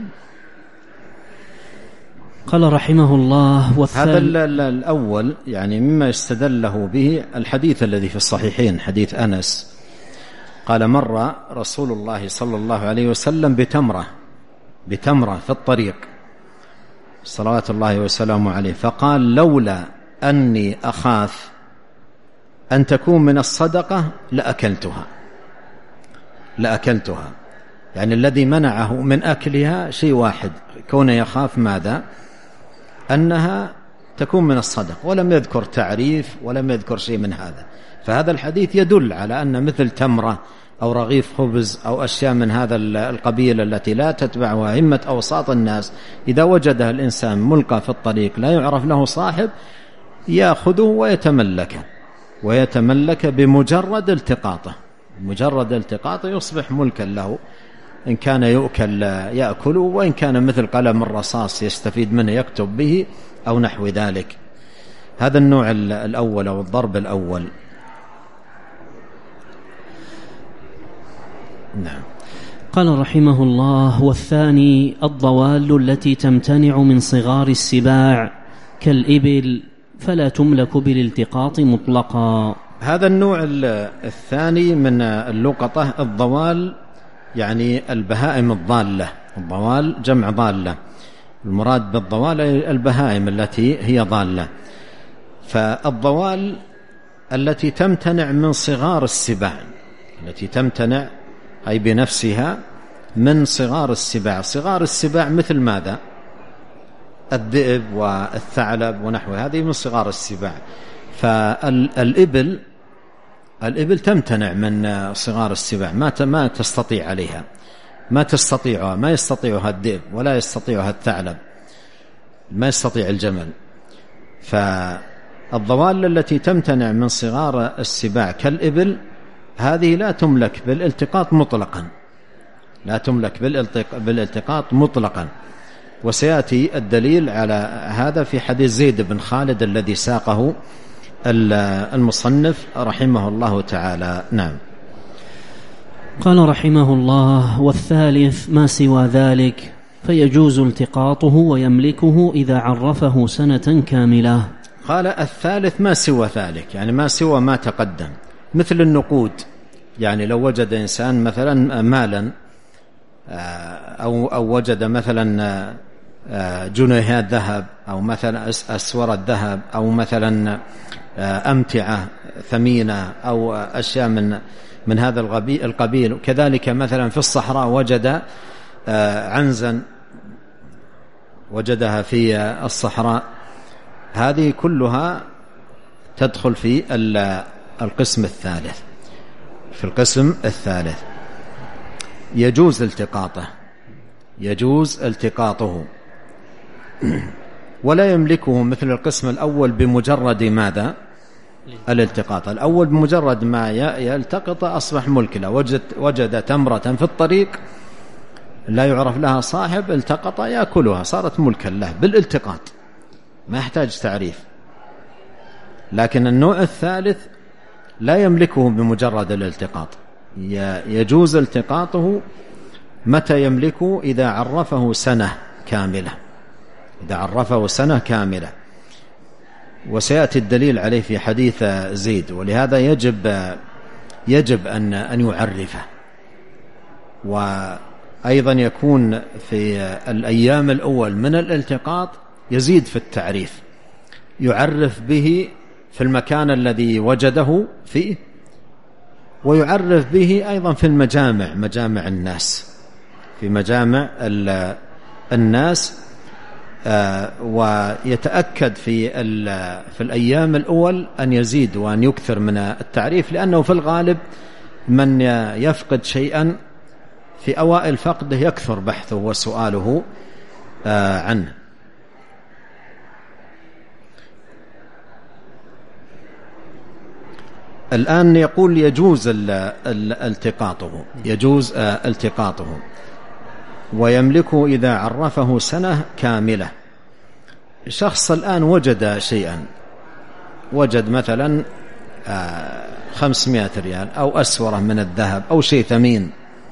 قال رحمه الله والثاني هذا الأول يعني مما يستدله به الحديث الذي في الصحيحين، حديث أنس قال مر رسول الله صلى الله عليه وسلم بتمرة بتمرة في الطريق صلوات الله وسلامه عليه، فقال لولا أني أخاف أن تكون من الصدقة لأكلتها لأكلتها يعني الذي منعه من أكلها شيء واحد، كونه يخاف ماذا؟ أنها تكون من الصدقة، ولم يذكر تعريف ولم يذكر شيء من هذا. فهذا الحديث يدل على أن مثل تمرة أو رغيف خبز أو أشياء من هذا القبيل التي لا تتبعها همة أوساط الناس، إذا وجدها الإنسان ملقى في الطريق لا يعرف له صاحب يأخذه ويتملكه ويتملك بمجرد التقاطه، مجرد التقاطه يصبح ملكا له، إن كان يؤكل يأكله، وإن كان مثل قلم الرصاص يستفيد منه يكتب به أو نحو ذلك. هذا النوع الأول أو الضرب الأول. نعم. قال رحمه الله: والثاني الضوال التي تمتنع من صغار السباع كالإبل فلا تملك بالالتقاط مطلقا. هذا النوع الثاني من اللقطة الضوال، يعني البهائم الضالة. الضوال جمع ضالة، المراد بالضوال البهائم التي هي ضالة. فالضوال التي تمتنع من صغار السباع، التي تمتنع أي بنفسها من صغار السباع. صغار السباع مثل ماذا؟ الذئب والثعلب ونحو هذه من صغار السباع. فالإبل الإبل تمتنع من صغار السباع، ما ما تستطيع عليها، ما تستطيعها، ما يستطيعها الذئب ولا يستطيعها الثعلب، ما يستطيع الجمل. فالضوال التي تمتنع من صغار السباع كالإبل هذه لا تملك بالالتقاط مطلقا، لا تملك بالالتقاط مطلقا. وسيأتي الدليل على هذا في حديث زيد بن خالد الذي ساقه المصنف رحمه الله تعالى. نعم. قال رحمه الله: والثالث ما سوى ذلك فيجوز التقاطه ويملكه إذا عرفه سنة كاملة. قال الثالث ما سوى ذلك، يعني ما سوى ما تقدم، مثل النقود. يعني لو وجد إنسان مثلا مالا أو, أو وجد مثلا جنيهات ذهب أو مثلا أسورة ذهب أو مثلا أمتعة ثمينة أو أشياء من من هذا القبيل. كذلك مثلا في الصحراء وجد عنزا وجدها في الصحراء، هذه كلها تدخل في القسم الثالث. في القسم الثالث يجوز التقاطه، يجوز التقاطه ولا يملكه مثل القسم الأول بمجرد ماذا؟ الالتقاط. الأول بمجرد ما يلتقط أصبح ملك له. وجد, وجد تمرة في الطريق لا يعرف لها صاحب، التقط يأكلها، صارت ملكا له بالالتقاط، ما يحتاج تعريف. لكن النوع الثالث لا يملكه بمجرد الالتقاط، يجوز التقاطه متى يملكه؟ إذا عرفه سنة كاملة، إذا عرفه سنة كاملة. وسيأتي الدليل عليه في حديث زيد. ولهذا يجب يجب أن أن يعرفه. وأيضا يكون في الأيام الأول من الالتقاط يزيد في التعريف، يعرف به في المكان الذي وجده فيه، ويعرف به أيضا في المجامع، مجامع الناس، في مجامع الناس. آه ويتأكد في في الأيام الأول أن يزيد وأن يكثر من التعريف، لأنه في الغالب من يفقد شيئا في أوائل فقده يكثر بحثه وسؤاله آه عنه. الآن يقول يجوز التقاطه، يجوز آه التقاطه ويملكه إذا عرفه سنة كاملة. شخص الآن وجد شيئا، وجد مثلا خمسمائة ريال أو أسورة من الذهب أو شيء ثمين،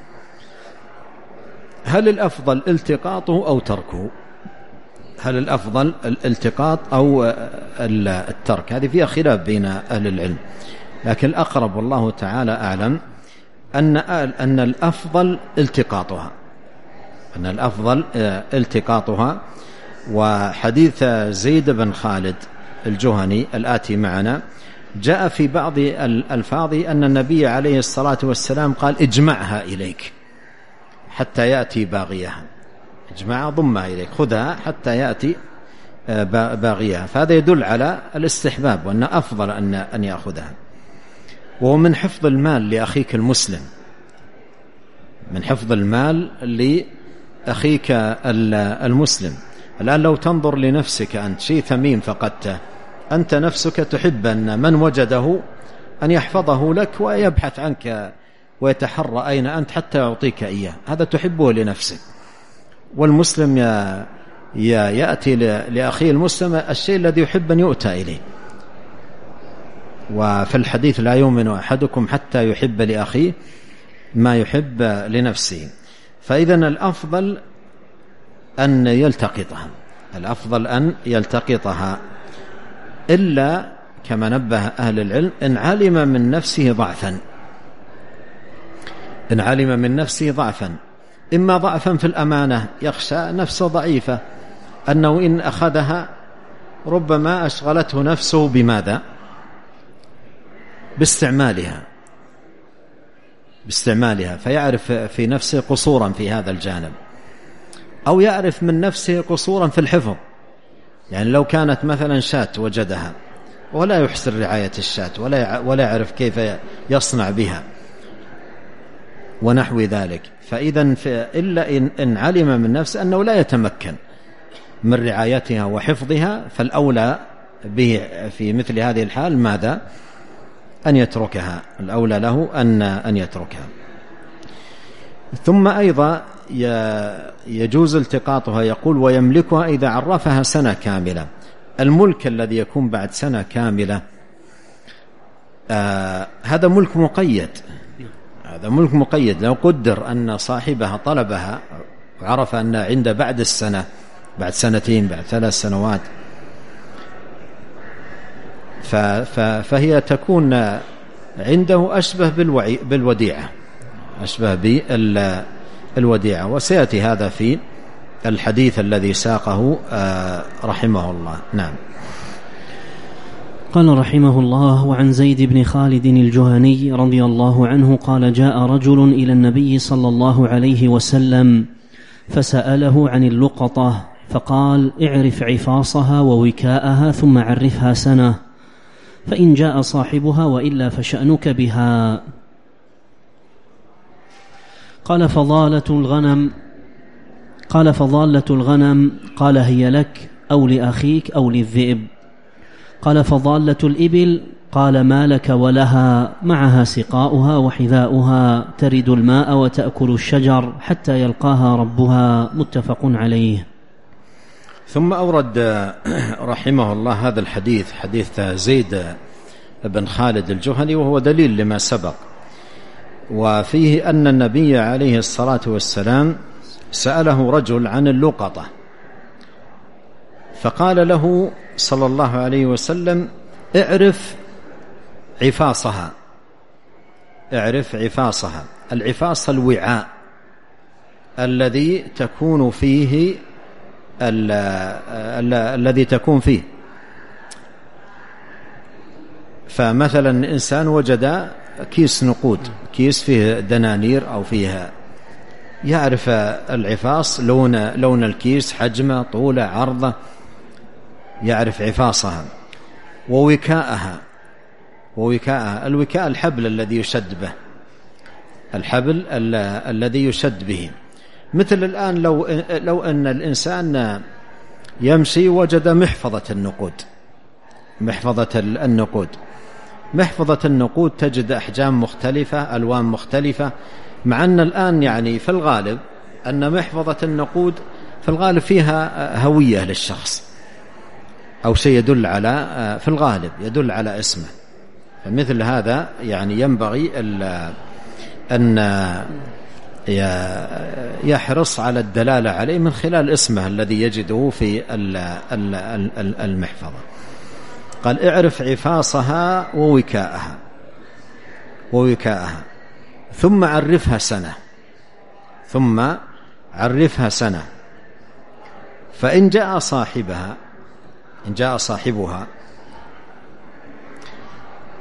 هل الأفضل التقاطه أو تركه؟ هل الأفضل الالتقاط أو الترك؟ هذه فيها خلاف بين أهل العلم، لكن الأقرب والله تعالى أعلم أن أن الأفضل التقاطها، أن الأفضل التقاطها. وحديث زيد بن خالد الجهني الآتي معنا جاء في بعض الألفاظ أن النبي عليه الصلاة والسلام قال اجمعها إليك حتى يأتي باغيها، اجمعها ضمها إليك، خذها حتى يأتي باغيها. فهذا يدل على الاستحباب وأن أفضل أن أن يأخذها. وهو من حفظ المال لأخيك المسلم، من حفظ المال لأخيك المسلم. الآن لو تنظر لنفسك أنت شيء ثمين فقدته، أنت نفسك تحب أن من وجده أن يحفظه لك ويبحث عنك ويتحرى أين أنت حتى يعطيك إياه، هذا تحبه لنفسك. والمسلم يأتي لأخيه المسلم الشيء الذي يحب أن يؤتى إليه. وفي الحديث لا يؤمن أحدكم حتى يحب لأخيه ما يحب لنفسه. فإذن الأفضل أن يلتقطها، الأفضل أن يلتقطها، إلا كما نبه أهل العلم إن علم من نفسه ضعفا، إن علم من نفسه ضعفا، إما ضعفا في الأمانة، يخشى نفسه ضعيفة أنه إن أخذها ربما أشغلته نفسه بماذا؟ باستعمالها باستعمالها فيعرف في نفسه قصورا في هذا الجانب، أو يعرف من نفسه قصورا في الحفظ. يعني لو كانت مثلا شاة وجدها ولا يحسن رعاية الشاة ولا ولا يعرف كيف يصنع بها ونحو ذلك، فإذا إلا إن, إن علم من نفسه أنه لا يتمكن من رعايتها وحفظها، فالأولى به في مثل هذه الحال ماذا؟ أن يتركها، الأولى له أن أن يتركها. ثم أيضا يجوز التقاطها، يقول ويملكها إذا عرفها سنة كاملة. الملك الذي يكون بعد سنة كاملة آه هذا ملك مقيد، هذا ملك مقيد. لو قدر أن صاحبها طلبها وعرف أن عنده بعد السنة، بعد سنتين، بعد ثلاث سنوات، فهي تكون عنده أشبه بالوديعة، أشبه بالوديعة. وسيأتي هذا في الحديث الذي ساقه رحمه الله. نعم. قال رحمه الله: وعن زيد بن خالد الجهني رضي الله عنه قال: جاء رجل إلى النبي صلى الله عليه وسلم فسأله عن اللقطة، فقال: اعرف عفاصها ووكاءها ثم عرفها سنة، فإن جاء صاحبها وإلا فشأنك بها. قال: فضالة الغنم قال فضالة الغنم قال: هي لك أو لأخيك أو للذئب. قال: فضالة الإبل قال: ما لك ولها، معها سقاؤها وحذاؤها، ترد الماء وتأكل الشجر حتى يلقاها ربها. متفق عليه. ثم أورد رحمه الله هذا الحديث، حديث زيد بن خالد الجهني، وهو دليل لما سبق. وفيه أن النبي عليه الصلاة والسلام سأله رجل عن اللقطة، فقال له صلى الله عليه وسلم: اعرف عفاصها، اعرف عفاصها. العفاص الوعاء الذي تكون فيه ال ال الذي تكون فيه. فمثلا إنسان وجد كيس نقود، كيس فيه دنانير أو فيها، يعرف العفاص، لون لون الكيس، حجمه، طوله، عرضه، يعرف عفاصها. ووكاءها، ووكاءها الوكاء الحبل الذي يشد به، الحبل الذي يشد به. مثل الآن لو لو أن الإنسان يمشي وجد محفظة النقود، محفظة النقود محفظة النقود تجد أحجام مختلفة، ألوان مختلفة، مع أن الآن يعني في الغالب أن محفظة النقود في الغالب فيها هوية للشخص أو شيء يدل على، في الغالب يدل على اسمه. فمثل هذا يعني ينبغي أن يحرص على الدلالة عليه من خلال اسمه الذي يجده في المحفظة. قال: اعرف عفاصها ووكاءها ووكاءها ثم عرفها سنة، ثم عرفها سنة، فإن جاء صاحبها، إن جاء صاحبها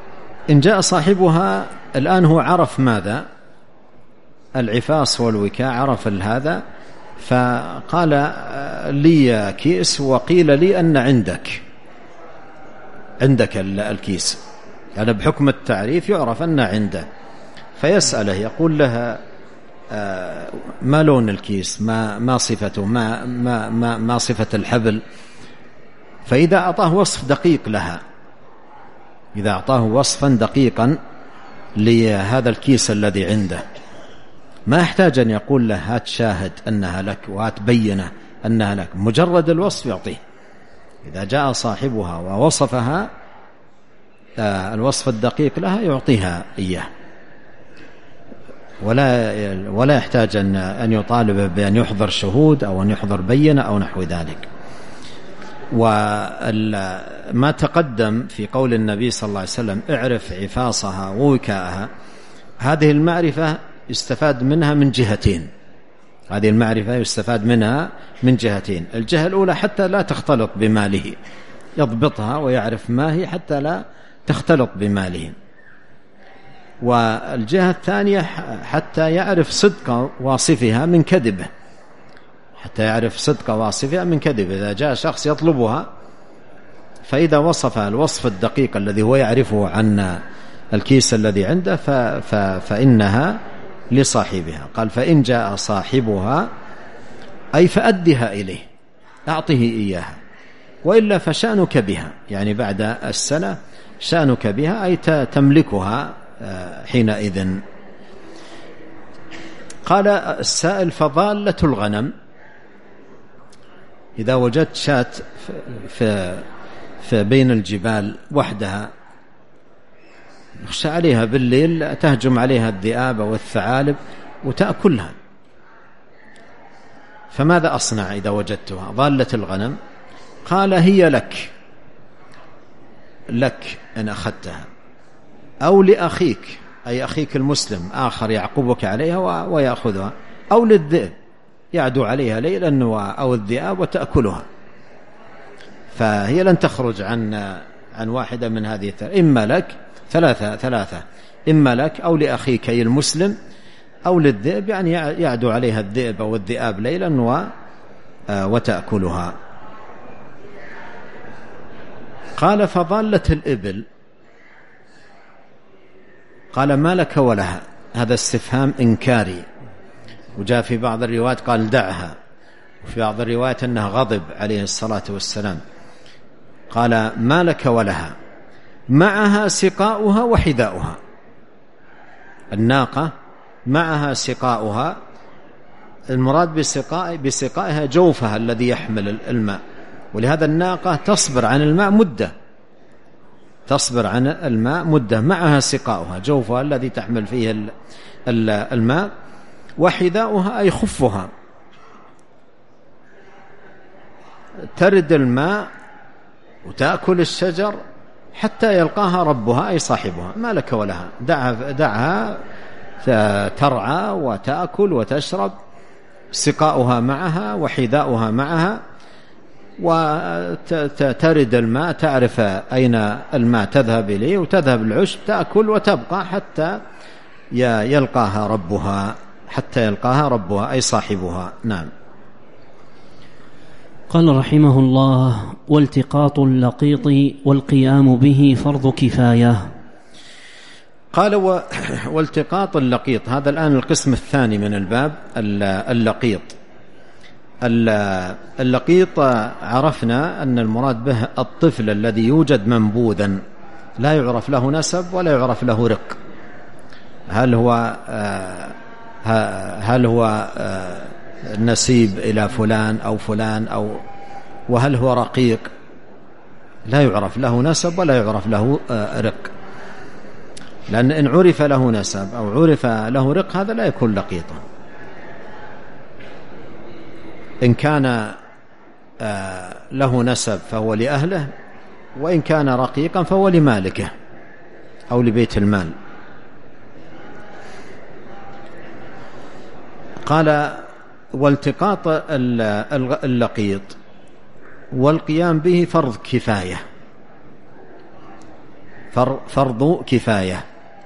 فإن جاء صاحبها الآن هو عرف ماذا؟ العفاص والوكاء، عرف هذا، فقال لي كيس وقيل لي أن عندك عندك الكيس، يعني بحكم التعريف يعرف أن عنده، فيسأله يقول لها ما لون الكيس، ما ما صفته، ما ما ما, ما صفة الحبل. فإذا أعطاه وصف دقيق لها، إذا أعطاه وصفا دقيقا لهذا الكيس الذي عنده، ما يحتاج أن يقول له هات شاهد أنها لك وهات بينة أنها لك، مجرد الوصف يعطيه. إذا جاء صاحبها ووصفها الوصف الدقيق لها يعطيها إياه، ولا ولا يحتاج أن يطالب بأن يحضر شهود أو أن يحضر بينة أو نحو ذلك. وما تقدم في قول النبي صلى الله عليه وسلم اعرف عفاصها ووكاءها، هذه المعرفة يستفاد منها من جهتين، هذه المعرفة يستفاد منها من جهتين. الجهة الأولى حتى لا تختلط بماله، يضبطها ويعرف ما هي حتى لا تختلط بماله. والجهة الثانية حتى يعرف صدق واصفها من كذبه، حتى يعرف صدق واصفها من كذبه. إذا جاء شخص يطلبها فإذا وصف الوصف الدقيق الذي هو يعرفه عن الكيس الذي عنده فإنها لصاحبها. قال فإن جاء صاحبها أي فأدها إليه، أعطه إياها، وإلا فشأنك بها، يعني بعد السنة شأنك بها أي تملكها حينئذ. قال السائل فضالة الغنم، إذا وجدت شاة في, في بين الجبال وحدها يخشى عليها بالليل تهجم عليها الذئاب والثعالب وتأكلها، فماذا أصنع إذا وجدتها ضالة الغنم؟ قال هي لك، لك إن أخذتها، أو لأخيك أي أخيك المسلم آخر يعقبك عليها ويأخذها، أو للذئب يعدو عليها ليلا أو الذئاب وتأكلها. فهي لن تخرج عن عن واحدة من هذه الثلاثة، إما لك ثلاثة ثلاثة إما لك أو لأخيك أي المسلم أو للذئب، يعني يعدو عليها الذئب أو الذئاب ليلا وتأكلها. قال فضالة الإبل، قال ما لك ولها، هذا استفهام إنكاري، وجاء في بعض الروايات قال دعها، وفي بعض الروايات أنها غضب عليه الصلاة والسلام. قال ما لك ولها، معها سقاؤها وحذاؤها، الناقة معها سقاؤها، المراد بسقاء بسقائها جوفها الذي يحمل الماء، ولهذا الناقة تصبر عن الماء مدة، تصبر عن الماء مدة، معها سقاؤها جوفها الذي تحمل فيه الماء، وحذاؤها أي خفها، ترد الماء وتأكل الشجر حتى يلقاها ربها أي صاحبها. ما لك ولها، دعها, دعها ترعى وتأكل وتشرب، سقاؤها معها وحذاؤها معها، وترد الماء، تعرف أين الماء تذهب إليه وتذهب العشب، تأكل وتبقى حتى يلقاها ربها، حتى يلقاها ربها أي صاحبها. نعم. قال رحمه الله والتقاط اللقيط والقيام به فرض كفاية. قال و... والتقاط اللقيط، هذا الآن القسم الثاني من الباب، اللقيط. اللقيط عرفنا أن المراد به الطفل الذي يوجد منبوذا لا يعرف له نسب ولا يعرف له رق، هل هو هل هو نسيب إلى فلان أو فلان، أو وهل هو رقيق، لا يعرف له نسب ولا يعرف له رق، لأن إن عرف له نسب أو عرف له رق هذا لا يكون لقيطا. إن كان له نسب فهو لأهله، وإن كان رقيقا فهو لمالكه أو لبيت المال. قال والتقاط اللقيط والقيام به فرض كفاية. فرض كفاية.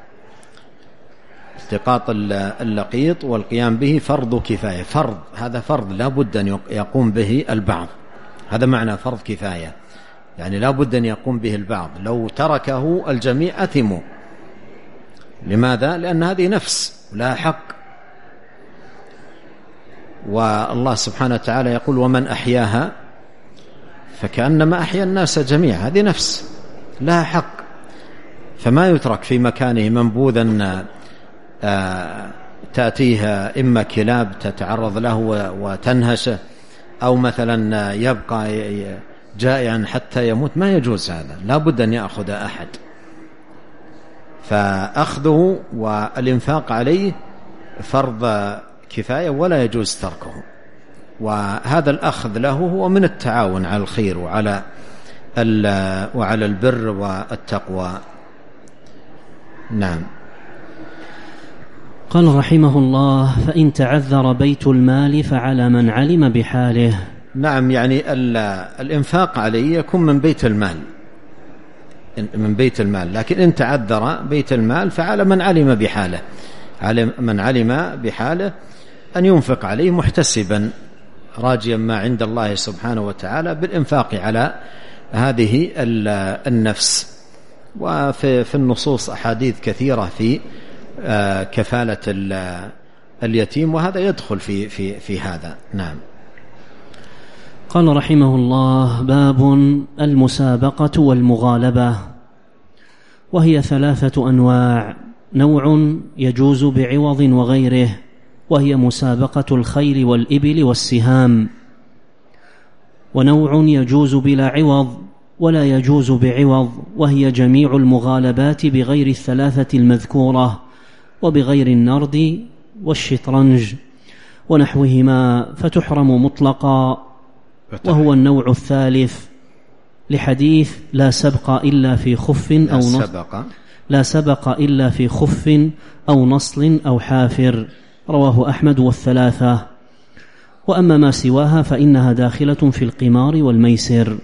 التقاط اللقيط والقيام به فرض كفاية. فرض، هذا فرض لا بد أن يقوم به البعض، هذا معنى فرض كفاية، يعني لا بد أن يقوم به البعض، لو تركه الجميع أثموا. لماذا؟ لأن هذه نفس لا حق، والله سبحانه وتعالى يقول ومن أحياها فكأنما أحيا الناس جميعا، هذه نفس لا حق، فما يترك في مكانه منبوذا تأتيها إما كلاب تتعرض له وتنهشه، أو مثلا يبقى جائعا حتى يموت، ما يجوز هذا، لا بد أن يأخذ أحد. فأخذه والإنفاق عليه فرض كفاية ولا يجوز تركه، وهذا الأخذ له هو من التعاون على الخير وعلى وعلى البر والتقوى. نعم. قال رحمه الله: فإن تعذر بيت المال فعلى من علم بحاله. نعم، يعني الإنفاق عليه يكون من بيت المال، من بيت المال، لكن إن تعذر بيت المال فعلى من علم بحاله، على من علم بحاله أن ينفق عليه محتسبا راجيا ما عند الله سبحانه وتعالى بالإنفاق على هذه النفس. وفي النصوص أحاديث كثيرة في كفالة اليتيم، وهذا يدخل في في في هذا. نعم. قال رحمه الله: باب المسابقة والمغالبة، وهي ثلاثة أنواع: نوع يجوز بعوض وغيره، وهي مسابقة الخيل والإبل والسهام، ونوع يجوز بلا عوض ولا يجوز بعوض، وهي جميع المغالبات بغير الثلاثة المذكورة وبغير النرد والشطرنج ونحوهما، فتحرم مطلقا، وهو النوع الثالث لحديث لا سبق إلا في خف أو نصل لا سبق إلا في خف أو نصل أو حافر، رواه أحمد والثلاثة. وأما ما سواها فإنها داخلة في القمار والميسر.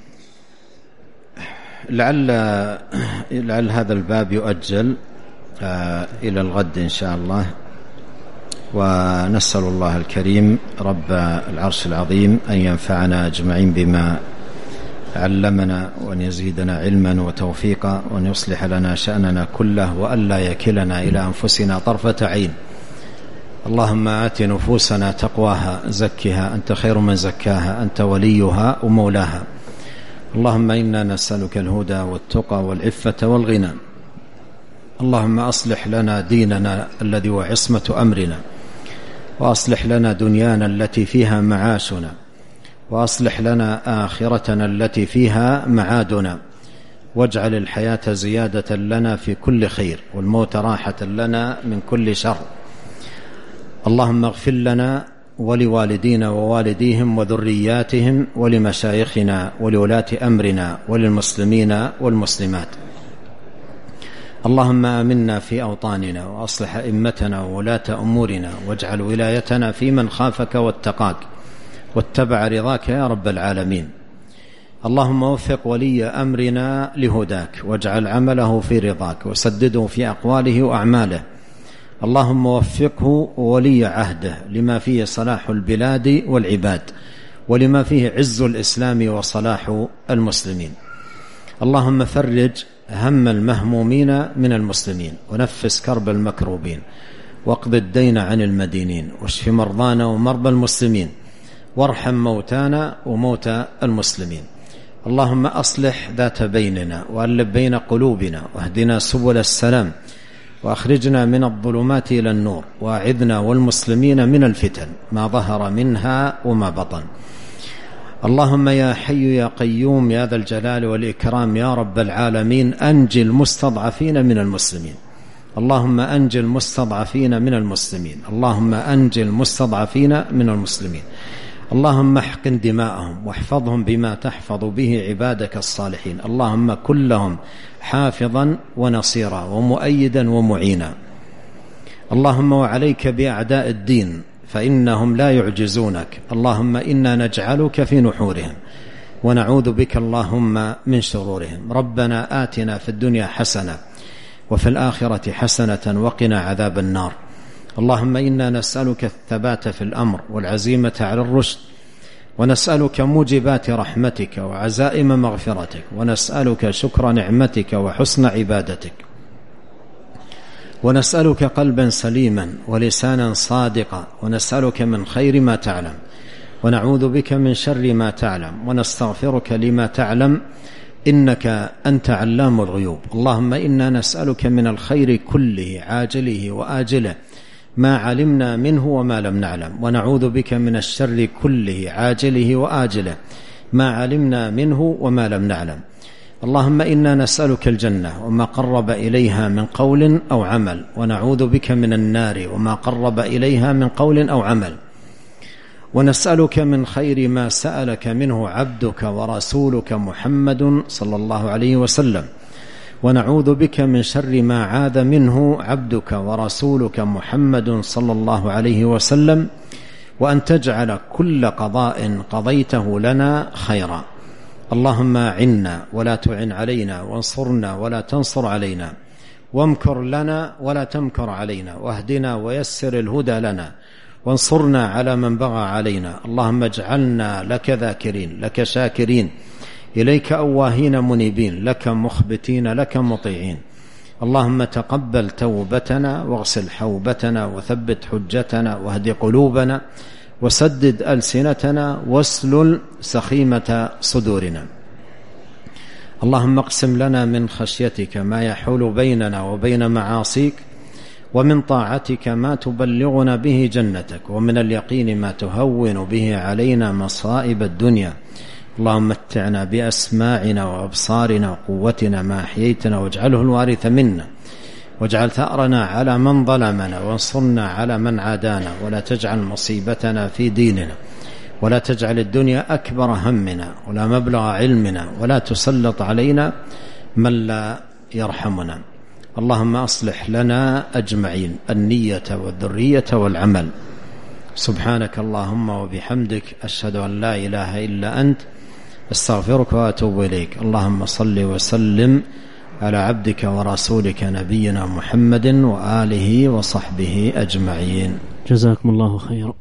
لعل لعل هذا الباب يؤجل إلى الغد إن شاء الله، ونسأل الله الكريم رب العرش العظيم أن ينفعنا أجمعين بما علمنا، وأن يزيدنا علما وتوفيقا، وأن يصلح لنا شأننا كله، وأن لا يكلنا إلى أنفسنا طرفة عين. اللهم آت نفوسنا تقواها، زكها أنت خير من زكاها، أنت وليها ومولاها. اللهم إنا نسألك الهدى والتقى والعفة والغنى. اللهم أصلح لنا ديننا الذي هو عصمة أمرنا، وأصلح لنا دنيانا التي فيها معاشنا، وأصلح لنا آخرتنا التي فيها معادنا، واجعل الحياة زيادة لنا في كل خير، والموت راحة لنا من كل شر. اللهم اغفر لنا ولوالدينا ووالديهم وذرياتهم ولمشايخنا ولولاة أمرنا وللمسلمين والمسلمات. اللهم آمنا في أوطاننا، وأصلح أئمتنا وولاة أمورنا، واجعل ولايتنا في من خافك واتقاك واتبع رضاك يا رب العالمين. اللهم وفق ولي أمرنا لهداك، واجعل عمله في رضاك، وسدده في أقواله وأعماله. اللهم وفقه ولي عهده لما فيه صلاح البلاد والعباد، ولما فيه عز الإسلام وصلاح المسلمين. اللهم فرج هم المهمومين من المسلمين، ونفس كرب المكروبين، واقض الدين عن المدينين، واشف مرضانا ومرضى المسلمين، وارحم موتانا وموتى المسلمين. اللهم أصلح ذات بيننا، وألف بين قلوبنا، واهدنا سبل السلام، وأخرجنا من الظلمات إلى النور، وأعذنا والمسلمين من الفتن ما ظهر منها وما بطن. اللهم يا حي يا قيوم يا ذا الجلال والإكرام يا رب العالمين، أنجي المستضعفين من المسلمين. اللهم أنجي المستضعفين من المسلمين. اللهم أنجي المستضعفين من المسلمين. اللهم احقن دماءهم، واحفظهم بما تحفظ به عبادك الصالحين. اللهم كن لهم حافظا ونصيرا ومؤيدا ومعينا. اللهم وعليك بأعداء الدين، فإنهم لا يعجزونك. اللهم إنا نجعلك في نحورهم، ونعوذ بك اللهم من شرورهم. ربنا آتنا في الدنيا حسنة وفي الآخرة حسنة وقنا عذاب النار. اللهم إنا نسألك الثبات في الأمر والعزيمة على الرشد، ونسألك موجبات رحمتك وعزائم مغفرتك، ونسألك شكر نعمتك وحسن عبادتك، ونسألك قلبا سليما ولسانا صادقا، ونسألك من خير ما تعلم، ونعوذ بك من شر ما تعلم، ونستغفرك لما تعلم، إنك أنت علام الغيوب. اللهم إنا نسألك من الخير كله عاجله وآجله ما علمنا منه وما لم نعلم، ونعوذ بك من الشر كله عاجله وآجله ما علمنا منه وما لم نعلم. اللهم إنا نسألك الجنة وما قرب إليها من قول أو عمل، ونعوذ بك من النار وما قرب إليها من قول أو عمل، ونسألك من خير ما سألك منه عبدك ورسولك محمد صلى الله عليه وسلم، ونعوذ بك من شر ما عاذ منه عبدك ورسولك محمد صلى الله عليه وسلم، وأن تجعل كل قضاء قضيته لنا خيرا. اللهم عنا ولا تعن علينا، وانصرنا ولا تنصر علينا، وامكر لنا ولا تمكر علينا، واهدنا ويسر الهدى لنا، وانصرنا على من بغى علينا. اللهم اجعلنا لك ذاكرين، لك شاكرين، إليك أواهين منيبين، لك مخبتين، لك مطيعين. اللهم تقبل توبتنا، واغسل حوبتنا، وثبت حجتنا، واهد قلوبنا، وسدد ألسنتنا، واسلل سخيمة صدورنا. اللهم اقسم لنا من خشيتك ما يحول بيننا وبين معاصيك، ومن طاعتك ما تبلغنا به جنتك، ومن اليقين ما تهون به علينا مصائب الدنيا. اللهم متعنا بأسماعنا وأبصارنا وقوتنا ما أحييتنا، واجعله الوارث منا، واجعل ثأرنا على من ظلمنا، وانصرنا على من عادانا، ولا تجعل مصيبتنا في ديننا، ولا تجعل الدنيا أكبر همنا ولا مبلغ علمنا، ولا تسلط علينا من لا يرحمنا. اللهم أصلح لنا أجمعين النية والذرية والعمل. سبحانك اللهم وبحمدك، أشهد أن لا إله إلا أنت، استغفرك وأتوب إليك. اللهم صل وسلم على عبدك ورسولك نبينا محمد وآله وصحبه أجمعين. جزاكم الله خيرا.